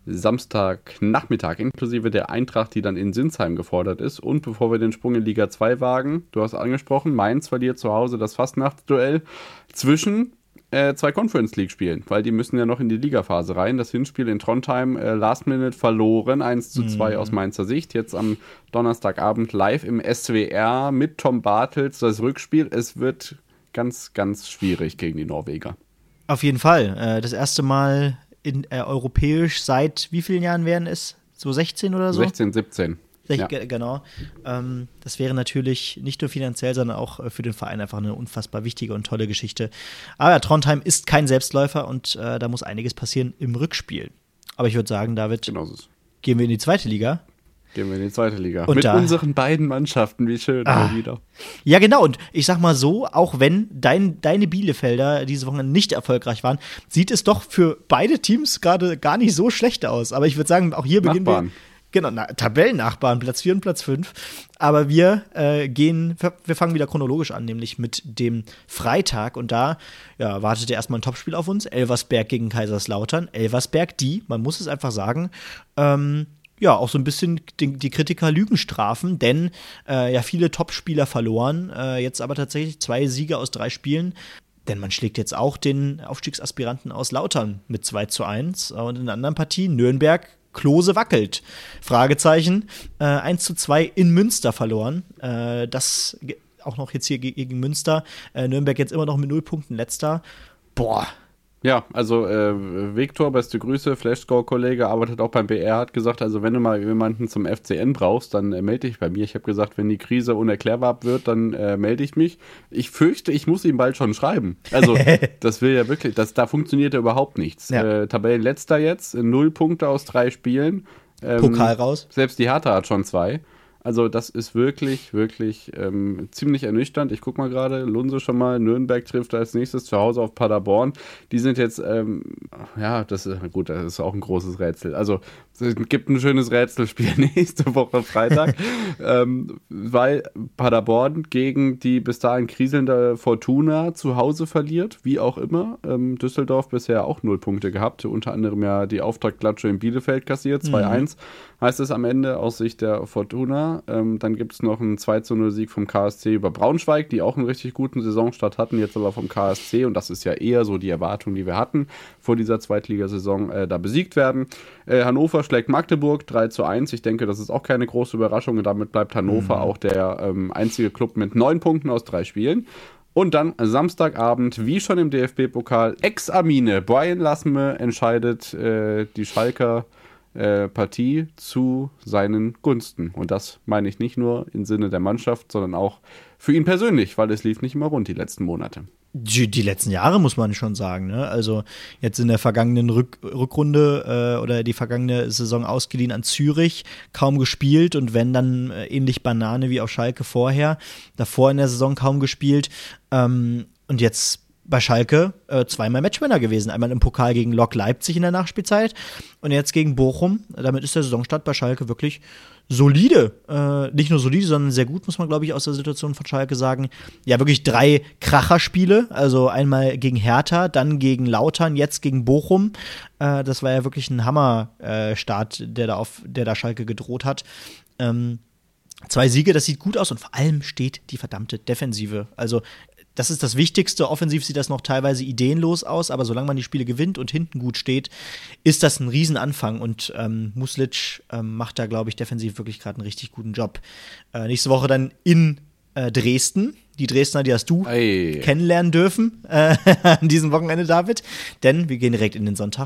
Samstagnachmittag, inklusive der Eintracht, die dann in Sinsheim gefordert ist. Und bevor wir den Sprung in Liga zwei wagen, du hast angesprochen, Mainz verliert zu Hause das Fastnachtsduell zwischen äh, zwei Conference-League-Spielen, weil die müssen ja noch in die Ligaphase rein. Das Hinspiel in Trondheim äh, Last Minute verloren, eins zu zwei mhm. aus Mainzer Sicht. Jetzt am Donnerstagabend live im S W R mit Tom Bartels das Rückspiel. Es wird ganz, ganz schwierig gegen die Norweger. Auf jeden Fall. Äh, das erste Mal in äh, europäisch seit wie vielen Jahren wären es? So sechzehn oder so? sechzehn, siebzehn. Sech, ja. g- genau. Ähm, das wäre natürlich nicht nur finanziell, sondern auch äh, für den Verein einfach eine unfassbar wichtige und tolle Geschichte. Aber ja, Trondheim ist kein Selbstläufer und äh, da muss einiges passieren im Rückspiel. Aber ich würde sagen, David, genau so ist. Gehen wir in die zweite Liga. Gehen wir in die zweite Liga. Und mit da, unseren beiden Mannschaften, wie schön ah, wieder. Ja, genau. Und ich sag mal so, auch wenn dein, deine Bielefelder diese Woche nicht erfolgreich waren, sieht es doch für beide Teams gerade gar nicht so schlecht aus. Aber ich würde sagen, auch hier beginnen Nachbarn. wir. Genau, na, Tabellennachbarn, Platz vier und Platz fünf. Aber wir äh, gehen, wir fangen wieder chronologisch an, nämlich mit dem Freitag. Und da ja, wartete erstmal ein Topspiel auf uns. Elversberg gegen Kaiserslautern. Elversberg, die, man muss es einfach sagen, ähm, ja, auch so ein bisschen die, die Kritiker Lügen strafen, denn äh, ja, viele Topspieler verloren, äh, jetzt aber tatsächlich zwei Siege aus drei Spielen, denn man schlägt jetzt auch den Aufstiegsaspiranten aus Lautern mit zwei zu eins und in einer anderen Partie Nürnberg, Klose wackelt, Fragezeichen, äh, eins zu zwei in Münster verloren, äh, das auch noch jetzt hier gegen Münster, äh, Nürnberg jetzt immer noch mit null Punkten letzter, boah. Ja, also äh, Viktor, beste Grüße, Flashscore-Kollege, arbeitet auch beim B R, hat gesagt, also wenn du mal jemanden zum F C N brauchst, dann äh, melde dich bei mir. Ich habe gesagt, wenn die Krise unerklärbar wird, dann äh, melde ich mich. Ich fürchte, ich muss ihm bald schon schreiben. Also das will ja wirklich, das, da funktioniert ja überhaupt nichts. Ja. Äh, Tabellenletzter jetzt, null Punkte aus drei Spielen. Ähm, Pokal raus. Selbst die Hertha hat schon zwei. Also das ist wirklich, wirklich ähm, ziemlich ernüchternd. Ich gucke mal gerade, Lunse schon mal, Nürnberg trifft als nächstes zu Hause auf Paderborn. Die sind jetzt, ähm, ja, das ist gut, das ist auch ein großes Rätsel. Also es gibt ein schönes Rätselspiel nächste Woche Freitag, ähm, weil Paderborn gegen die bis dahin kriselnde Fortuna zu Hause verliert, wie auch immer. Ähm, Düsseldorf bisher auch null Punkte gehabt, unter anderem ja die Auftaktklatsche in Bielefeld kassiert, zwei eins. Mhm. Heißt es am Ende aus Sicht der Fortuna. Ähm, dann gibt es noch einen zwei zu null Sieg vom K S C über Braunschweig, die auch einen richtig guten Saisonstart hatten, jetzt aber vom K S C, und das ist ja eher so die Erwartung, die wir hatten vor dieser Zweitligasaison, äh, da besiegt werden. Äh, Hannover schlägt Magdeburg drei zu eins. Ich denke, das ist auch keine große Überraschung und damit bleibt Hannover mhm. auch der ähm, einzige Club mit neun Punkten aus drei Spielen. Und dann Samstagabend, wie schon im D F B-Pokal, Ex-Amine, Brian Lasme entscheidet äh, die Schalker Äh, Partie zu seinen Gunsten. Und das meine ich nicht nur im Sinne der Mannschaft, sondern auch für ihn persönlich, weil es lief nicht immer rund die letzten Monate. Die, die letzten Jahre, muss man schon sagen. Ne? Also jetzt in der vergangenen Rück, Rückrunde äh, oder die vergangene Saison ausgeliehen an Zürich, kaum gespielt und wenn dann äh, ähnlich Banane wie auf Schalke vorher, davor in der Saison kaum gespielt. Ähm, und jetzt bei Schalke äh, zweimal Matchwinner gewesen. Einmal im Pokal gegen Lok Leipzig in der Nachspielzeit und jetzt gegen Bochum. Damit ist der Saisonstart bei Schalke wirklich solide. Äh, nicht nur solide, sondern sehr gut, muss man, glaube ich, aus der Situation von Schalke sagen. Ja, wirklich drei Kracherspiele. Also einmal gegen Hertha, dann gegen Lautern, jetzt gegen Bochum. Äh, das war ja wirklich ein Hammerstart, äh, der da auf, der da Schalke gedroht hat. Ähm, zwei Siege, das sieht gut aus und vor allem steht die verdammte Defensive. Also das ist das Wichtigste. Offensiv sieht das noch teilweise ideenlos aus, aber solange man die Spiele gewinnt und hinten gut steht, ist das ein Riesenanfang. Und ähm, Muslic ähm, macht da, glaube ich, defensiv wirklich gerade einen richtig guten Job. Äh, nächste Woche dann in äh, Dresden. Die Dresdner, die hast du Ei. kennenlernen dürfen äh, an diesem Wochenende, David. Denn wir gehen direkt in den Sonntag.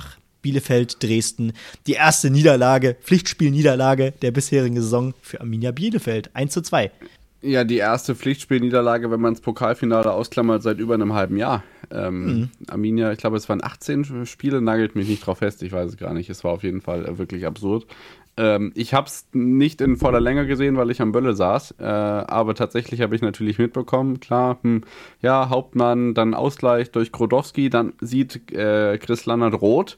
Bielefeld, Dresden. Die erste Niederlage, Pflichtspielniederlage der bisherigen Saison für Arminia Bielefeld. eins zu zwei. Ja, die erste Pflichtspielniederlage, wenn man das Pokalfinale ausklammert, seit über einem halben Jahr. Ähm, mhm. Arminia, ich glaube, es waren achtzehn Spiele, nagelt mich nicht drauf fest, ich weiß es gar nicht. Es war auf jeden Fall äh, wirklich absurd. Ähm, ich habe es nicht in voller Länge gesehen, weil ich am Bölle saß, äh, aber tatsächlich habe ich natürlich mitbekommen, klar, hm, ja, Hauptmann, dann Ausgleich durch Grodowski, dann sieht äh, Chris Lannert rot.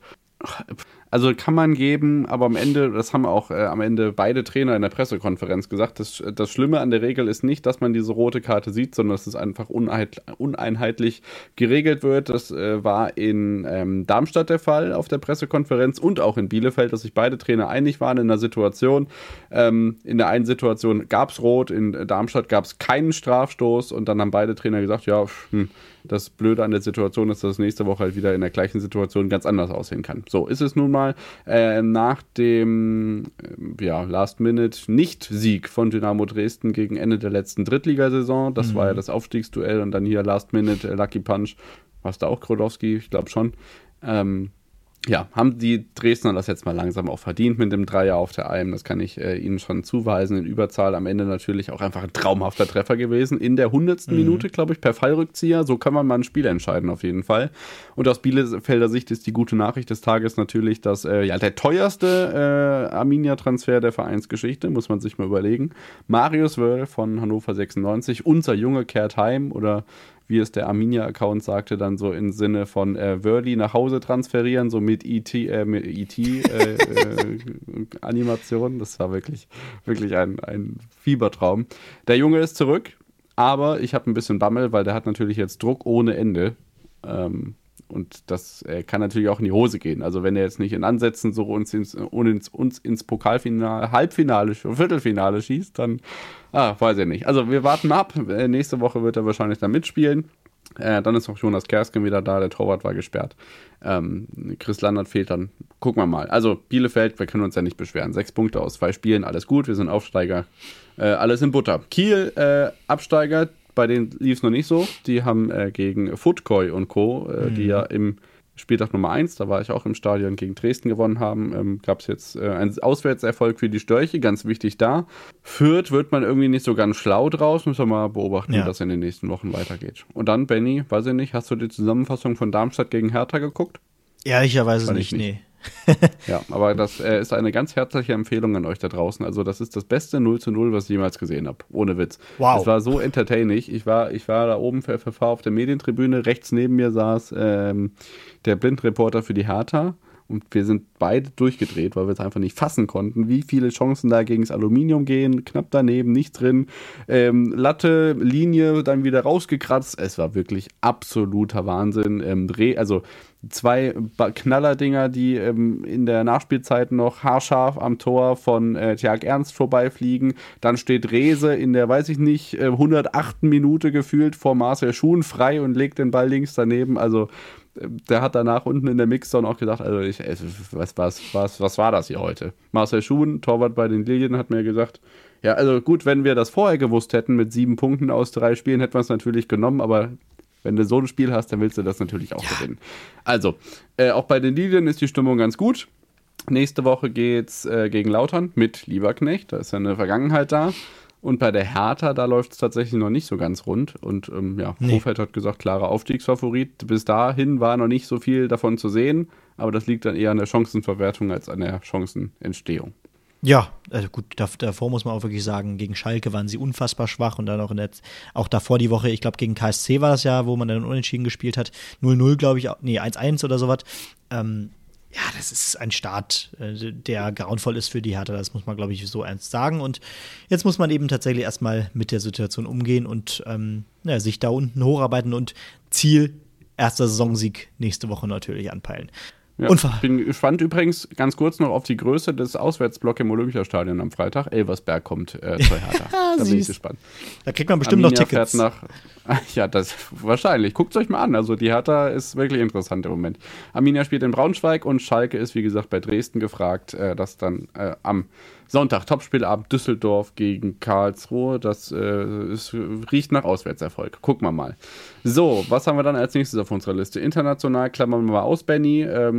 Also kann man geben, aber am Ende, das haben auch äh, am Ende beide Trainer in der Pressekonferenz gesagt, das, das Schlimme an der Regel ist nicht, dass man diese rote Karte sieht, sondern dass es einfach uneinheit, uneinheitlich geregelt wird. Das äh, war in ähm, Darmstadt der Fall auf der Pressekonferenz und auch in Bielefeld, dass sich beide Trainer einig waren in der Situation. Ähm, in der einen Situation gab es rot, in Darmstadt gab es keinen Strafstoß und dann haben beide Trainer gesagt, ja, hm, das Blöde an der Situation ist, dass es nächste Woche halt wieder in der gleichen Situation ganz anders aussehen kann. So ist es nun mal. Äh, nach dem äh, ja, Last-Minute-Nicht-Sieg von Dynamo Dresden gegen Ende der letzten Drittligasaison, das mhm. war ja das Aufstiegsduell und dann hier Last-Minute äh, Lucky Punch, war es da auch Grodowski? Ich glaube schon. Ähm, Ja, haben die Dresdner das jetzt mal langsam auch verdient mit dem Dreier auf der Alm. Das kann ich äh, ihnen schon zuweisen. In Überzahl am Ende natürlich auch einfach ein traumhafter Treffer gewesen. In der hundertsten Mhm. Minute, glaube ich, per Fallrückzieher. So kann man mal ein Spiel entscheiden auf jeden Fall. Und aus Bielefelder Sicht ist die gute Nachricht des Tages natürlich, dass äh, ja, der teuerste äh, Arminia-Transfer der Vereinsgeschichte, muss man sich mal überlegen. Marius Wörl von Hannover sechsundneunzig, unser Junge kehrt heim oder wie es der Arminia-Account sagte, dann so im Sinne von äh, Wörli nach Hause transferieren, so mit E T, äh, mit E T äh, äh, Animationen. Das war wirklich, wirklich ein, ein Fiebertraum. Der Junge ist zurück, aber ich habe ein bisschen Bammel, weil der hat natürlich jetzt Druck ohne Ende. Ähm, und das äh, kann natürlich auch in die Hose gehen. Also wenn er jetzt nicht in Ansätzen so uns ins, uns, uns ins Pokalfinale, Halbfinale, Viertelfinale schießt, dann ah, weiß ich nicht. Also wir warten ab. Äh, nächste Woche wird er wahrscheinlich dann mitspielen. Äh, dann ist auch Jonas Kersken wieder da. Der Torwart war gesperrt. Ähm, Chris Lannert fehlt dann. Gucken wir mal. Also Bielefeld, wir können uns ja nicht beschweren. Sechs Punkte aus zwei Spielen, alles gut. Wir sind Aufsteiger. Äh, alles in Butter. Kiel, äh, Absteiger. Bei denen lief es noch nicht so. Die haben äh, gegen Futkoi und Co., äh, mhm. die ja im Spieltag Nummer eins, da war ich auch im Stadion, gegen Dresden gewonnen haben, ähm, gab es jetzt äh, einen Auswärtserfolg für die Störche, ganz wichtig da. Fürth wird man irgendwie nicht so ganz schlau draus, müssen wir mal beobachten, ja. wie das in den nächsten Wochen weitergeht. Und dann, Benny, weiß ich nicht, hast du die Zusammenfassung von Darmstadt gegen Hertha geguckt? Ehrlicherweise nicht, nicht, nee. Ja, aber das äh, ist eine ganz herzliche Empfehlung an euch da draußen. Also das ist das beste null zu null, was ich jemals gesehen habe. Ohne Witz. Wow. Es war so entertaining. Ich war, ich war da oben für F F H auf der Medientribüne. Rechts neben mir saß ähm, der Blindreporter für die Hertha. Und wir sind beide durchgedreht, weil wir es einfach nicht fassen konnten, wie viele Chancen da gegen das Aluminium gehen. Knapp daneben, nicht drin. Ähm, Latte, Linie, dann wieder rausgekratzt. Es war wirklich absoluter Wahnsinn. Ähm, Dreh, also zwei Knallerdinger, die ähm, in der Nachspielzeit noch haarscharf am Tor von äh, Tjag Ernst vorbeifliegen. Dann steht Rehse in der, weiß ich nicht, äh, hundertachten Minute gefühlt vor Marcel Schuhn frei und legt den Ball links daneben. Also der hat danach unten in der Mixzone auch gesagt, also ich, was, was, was, was war das hier heute? Marcel Schuhn, Torwart bei den Lilien, hat mir gesagt, ja, also gut, wenn wir das vorher gewusst hätten mit sieben Punkten aus drei Spielen, hätten wir es natürlich genommen, aber wenn du so ein Spiel hast, dann willst du das natürlich auch ja. gewinnen. Also, äh, auch bei den Lilien ist die Stimmung ganz gut. Nächste Woche geht's äh, gegen Lautern mit Lieberknecht, da ist ja eine Vergangenheit da. Und bei der Hertha, da läuft es tatsächlich noch nicht so ganz rund. Und ähm, ja, nee. Hofeld hat gesagt, klarer Aufstiegsfavorit. Bis dahin war noch nicht so viel davon zu sehen. Aber das liegt dann eher an der Chancenverwertung als an der Chancenentstehung. Ja, also gut, davor muss man auch wirklich sagen, gegen Schalke waren sie unfassbar schwach. Und dann auch, in der, auch davor die Woche, ich glaube gegen K S C war das ja, wo man dann unentschieden gespielt hat. null null, glaube ich, nee, eins eins oder sowas. Ähm, Ja, das ist ein Start, der grauenvoll ist für die Hertha, das muss man, glaube ich, so ernst sagen. Und jetzt muss man eben tatsächlich erstmal mit der Situation umgehen und ähm, ja, sich da unten hocharbeiten und Ziel, erster Saisonsieg nächste Woche natürlich anpeilen. Ja, ich bin gespannt übrigens ganz kurz noch auf die Größe des Auswärtsblocks im Olympiastadion am Freitag. Elversberg kommt äh, zur Hertha. Da bin ich gespannt. Da kriegt man bestimmt Arminia noch Tickets. Fährt nach, ja, das wahrscheinlich. Guckt es euch mal an. Also die Hertha ist wirklich interessant im Moment. Arminia spielt in Braunschweig und Schalke ist, wie gesagt, bei Dresden gefragt. Äh, das dann äh, am Sonntag, Topspielabend Düsseldorf gegen Karlsruhe. Das äh, ist, riecht nach Auswärtserfolg. Gucken wir mal. So, was haben wir dann als nächstes auf unserer Liste? International klammern wir mal aus, Benny. Ähm,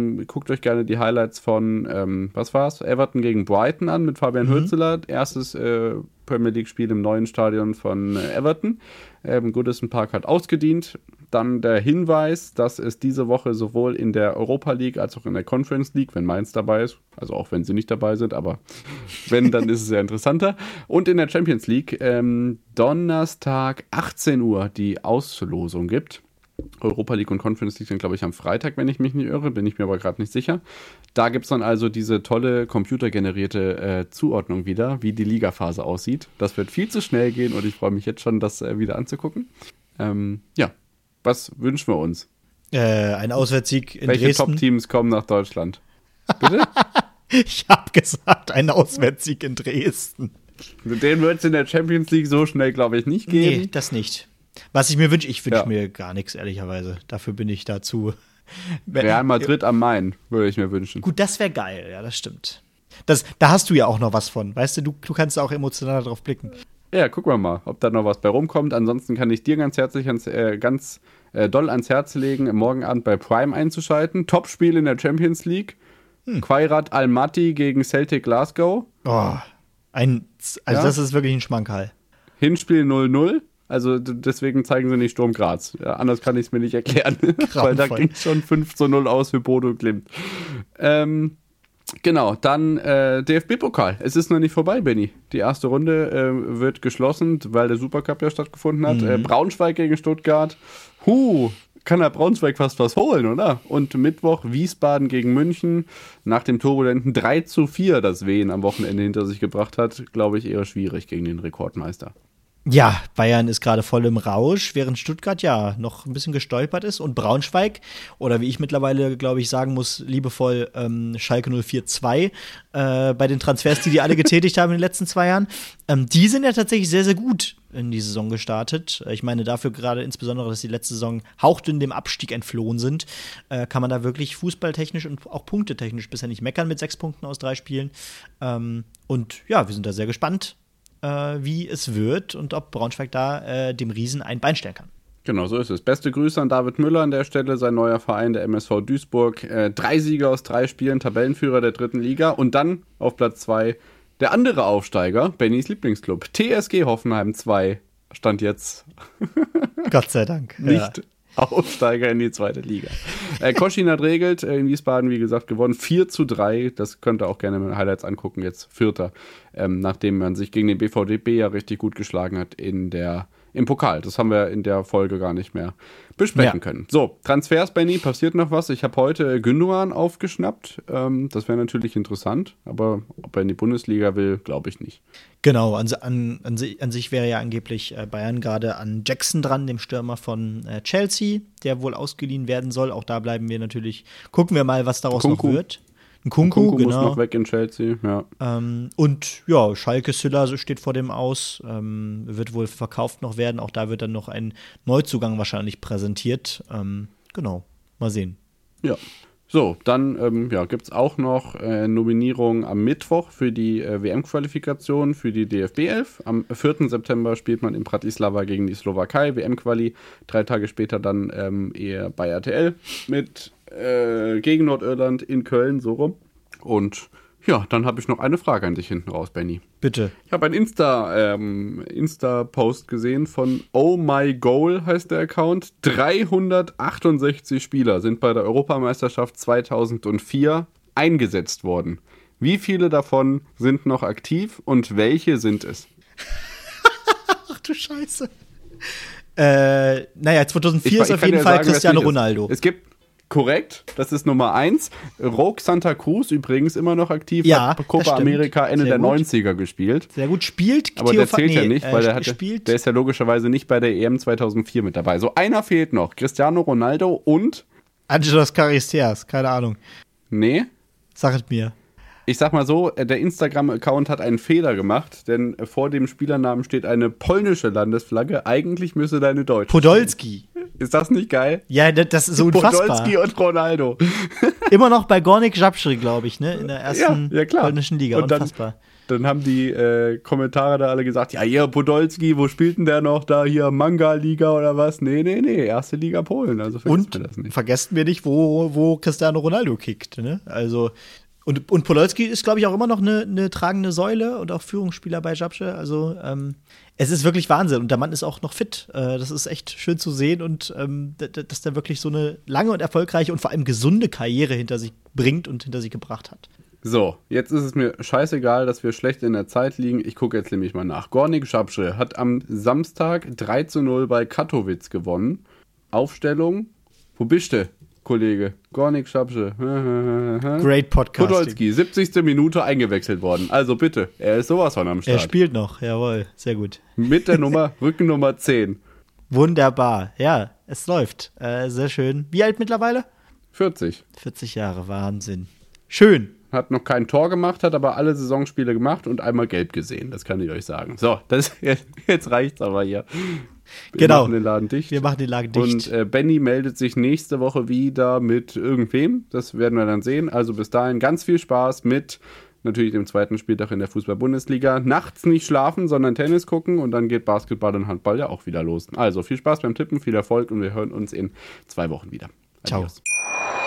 ähm, guckt euch gerne die Highlights von, ähm, was war's, Everton gegen Brighton an mit Fabian mhm. Hürzeler. Erstes äh, Premier League-Spiel im neuen Stadion von äh, Everton. Ähm, Goodison Park hat ausgedient. Dann der Hinweis, dass es diese Woche sowohl in der Europa League als auch in der Conference League, wenn Mainz dabei ist, also auch wenn sie nicht dabei sind, aber wenn, dann ist es sehr interessanter. Und in der Champions League ähm, Donnerstag achtzehn Uhr die Auslosung gibt. Europa League und Conference League sind, glaube ich, am Freitag, wenn ich mich nicht irre, bin ich mir aber gerade nicht sicher. Da gibt es dann also diese tolle computergenerierte äh, Zuordnung wieder, wie die Ligaphase aussieht. Das wird viel zu schnell gehen und ich freue mich jetzt schon, das äh, wieder anzugucken. Ähm, ja, was wünschen wir uns? Äh, ein Auswärtssieg in Welche Dresden. Welche Top-Teams kommen nach Deutschland? Bitte? Ich habe gesagt, ein Auswärtssieg in Dresden. Den wird es in der Champions League so schnell, glaube ich, nicht geben. Nee, das nicht. Was ich mir wünsche, ich wünsche ja. mir gar nichts, ehrlicherweise. Dafür bin ich dazu. Real Madrid am Main, würde ich mir wünschen. Gut, das wäre geil, ja, das stimmt. Das, da hast du ja auch noch was von, weißt du, du, du kannst auch emotional drauf blicken. Ja, gucken wir mal, ob da noch was bei rumkommt. Ansonsten kann ich dir ganz herzlich, ans, äh, ganz äh, doll ans Herz legen, morgen Abend bei Prime einzuschalten. Topspiel in der Champions League. Hm. Khairat Almaty gegen Celtic Glasgow. Oh, ein, also ja. das ist wirklich ein Schmankerl. Hinspiel null null. Also d- deswegen zeigen sie nicht Sturm Graz. Ja, anders kann ich es mir nicht erklären. Weil da ging es schon fünf zu null aus für Bodo Glimt. Ähm, genau, dann äh, D F B-Pokal. Es ist noch nicht vorbei, Benni. Die erste Runde äh, wird geschlossen, weil der Supercup ja stattgefunden hat. Mhm. Äh, Braunschweig gegen Stuttgart. Huh, kann der Braunschweig fast was holen, oder? Und Mittwoch Wiesbaden gegen München. Nach dem turbulenten drei zu vier, das Wien am Wochenende hinter sich gebracht hat, glaube ich, eher schwierig gegen den Rekordmeister. Ja, Bayern ist gerade voll im Rausch, während Stuttgart ja noch ein bisschen gestolpert ist. Und Braunschweig, oder wie ich mittlerweile, glaube ich, sagen muss, liebevoll ähm, Schalke null vier zwei, äh, bei den Transfers, die die alle getätigt haben in den letzten zwei Jahren, ähm, die sind ja tatsächlich sehr, sehr gut in die Saison gestartet. Ich meine, dafür gerade insbesondere, dass die letzte Saison hauchdünn dem Abstieg entflohen sind, äh, kann man da wirklich fußballtechnisch und auch punktetechnisch bisher nicht meckern mit sechs Punkten aus drei Spielen. Ähm, und ja, wir sind da sehr gespannt, wie es wird und ob Braunschweig da äh, dem Riesen ein Bein stellen kann. Genau, so ist es. Beste Grüße an David Müller an der Stelle, sein neuer Verein, der M S V Duisburg. Äh, drei Siege aus drei Spielen, Tabellenführer der dritten Liga. Und dann auf Platz zwei der andere Aufsteiger, Bennys Lieblingsclub. T S G Hoffenheim zwei, stand jetzt. Gott sei Dank. Nicht ja. Aufsteiger in die zweite Liga. Äh, Koschin hat regelt, äh, in Wiesbaden, wie gesagt, gewonnen. vier zu drei, das könnt ihr auch gerne mit Highlights angucken, jetzt Vierter. Ähm, nachdem man sich gegen den B V D B ja richtig gut geschlagen hat in der, im Pokal. Das haben wir in der Folge gar nicht mehr besprechen ja. können. So, Transfers, Benni, passiert noch was. Ich habe heute Gündogan aufgeschnappt. Ähm, das wäre natürlich interessant, aber ob er in die Bundesliga will, glaube ich nicht. Genau, an, an, an, an sich wäre ja angeblich äh, Bayern gerade an Jackson dran, dem Stürmer von äh, Chelsea, der wohl ausgeliehen werden soll. Auch da bleiben wir natürlich, gucken wir mal, was daraus Kunku. noch wird. Ein Kunku, Kunku genau. muss noch weg in Chelsea, ja. Ähm, und ja, Schalke Sylla steht vor dem Aus, ähm, wird wohl verkauft noch werden. Auch da wird dann noch ein Neuzugang wahrscheinlich präsentiert. Ähm, genau, mal sehen. Ja. So, dann ähm, ja, gibt es auch noch äh, Nominierungen am Mittwoch für die äh, W M-Qualifikation für die D F B elf. Am vierten September spielt man in Bratislava gegen die Slowakei, W M-Quali. Drei Tage später dann ähm, eher bei R T L mit äh, gegen Nordirland in Köln, so rum. Und ja, dann habe ich noch eine Frage an dich hinten raus, Benni. Bitte. Ich habe einen Insta, ähm, Insta-Post gesehen von Oh My Goal, heißt der Account. dreihundertachtundsechzig Spieler sind bei der Europameisterschaft zweitausendvier eingesetzt worden. Wie viele davon sind noch aktiv und welche sind es? Ach du Scheiße. Äh, naja, zweitausendvier ich, ist auf jeden Fall sagen, Cristiano Ronaldo. Es gibt Korrekt, das ist Nummer eins. Roque Santa Cruz übrigens immer noch aktiv, ja, hat Copa America Ende der neunziger gespielt. Sehr gut, spielt aber der zählt nee, ja nicht, weil äh, der, hatte, der ist ja logischerweise nicht bei der E M zweitausendvier mit dabei. So, einer fehlt noch, Cristiano Ronaldo und Angelos Charisteas, keine Ahnung. Nee. Sag es mir. Ich sag mal so, der Instagram-Account hat einen Fehler gemacht, denn vor dem Spielernamen steht eine polnische Landesflagge. Eigentlich müsste da eine deutsche. Podolski. Stehen. Ist das nicht geil? Ja, das ist so unfassbar. Podolski und Ronaldo. Immer noch bei Gornik Żabski, glaube ich, ne? In der ersten ja, ja, klar. polnischen Liga. Und dann, unfassbar. Dann haben die äh, Kommentare da alle gesagt, ja, hier, Podolski, wo spielt denn der noch da? Hier, Manga-Liga oder was? Nee, nee, nee, erste Liga Polen. Also vergessen wir das nicht. Vergessen wir nicht, wo, wo Cristiano Ronaldo kickt, ne? Also Und, und Podolski ist, glaube ich, auch immer noch eine, eine tragende Säule und auch Führungsspieler bei Żabski. Also ähm, es ist wirklich Wahnsinn. Und der Mann ist auch noch fit. Äh, das ist echt schön zu sehen. Und ähm, dass der wirklich so eine lange und erfolgreiche und vor allem gesunde Karriere hinter sich bringt und hinter sich gebracht hat. So, jetzt ist es mir scheißegal, dass wir schlecht in der Zeit liegen. Ich gucke jetzt nämlich mal nach. Gornik Żabski hat am Samstag drei zu null bei Katowice gewonnen. Aufstellung. Wo bist du, Kollege? Gornik Żabski. Great Podcast. Podolski, siebzigste Minute eingewechselt worden. Also bitte, er ist sowas von am Start. Er spielt noch, jawohl, sehr gut. Mit der Nummer, Rückennummer zehn. Wunderbar, ja, es läuft. Äh, sehr schön. Wie alt mittlerweile? vierzig. vierzig Jahre, Wahnsinn. Schön. Hat noch kein Tor gemacht, hat aber alle Saisonspiele gemacht und einmal gelb gesehen, das kann ich euch sagen. So, das, jetzt reicht's aber hier. Wir genau. machen den Laden dicht. Wir machen den Laden dicht. Und äh, Benny meldet sich nächste Woche wieder mit irgendwem. Das werden wir dann sehen. Also bis dahin ganz viel Spaß mit natürlich dem zweiten Spieltag in der Fußball-Bundesliga. Nachts nicht schlafen, sondern Tennis gucken und dann geht Basketball und Handball ja auch wieder los. Also viel Spaß beim Tippen, viel Erfolg und wir hören uns in zwei Wochen wieder. Adios. Ciao.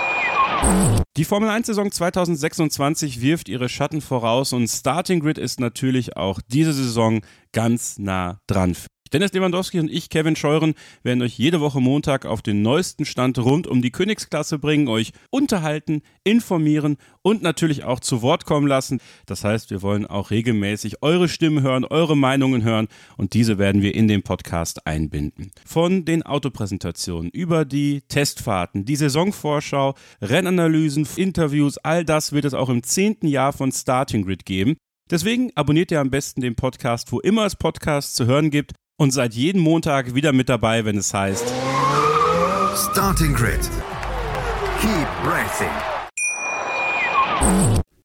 Die Formel eins Saison zwanzig sechsundzwanzig wirft ihre Schatten voraus und Starting Grid ist natürlich auch diese Saison ganz nah dran. Dennis Lewandowski und ich, Kevin Scheuren, werden euch jede Woche Montag auf den neuesten Stand rund um die Königsklasse bringen, euch unterhalten, informieren und natürlich auch zu Wort kommen lassen. Das heißt, wir wollen auch regelmäßig eure Stimmen hören, eure Meinungen hören und diese werden wir in den Podcast einbinden. Von den Autopräsentationen über die Testfahrten, die Saisonvorschau, Rennanalysen, Interviews, all das wird es auch im zehnten Jahr von Starting Grid geben. Deswegen abonniert ihr am besten den Podcast, wo immer es Podcasts zu hören gibt. Und seid jeden Montag wieder mit dabei, wenn es heißt Starting Grid. Keep racing.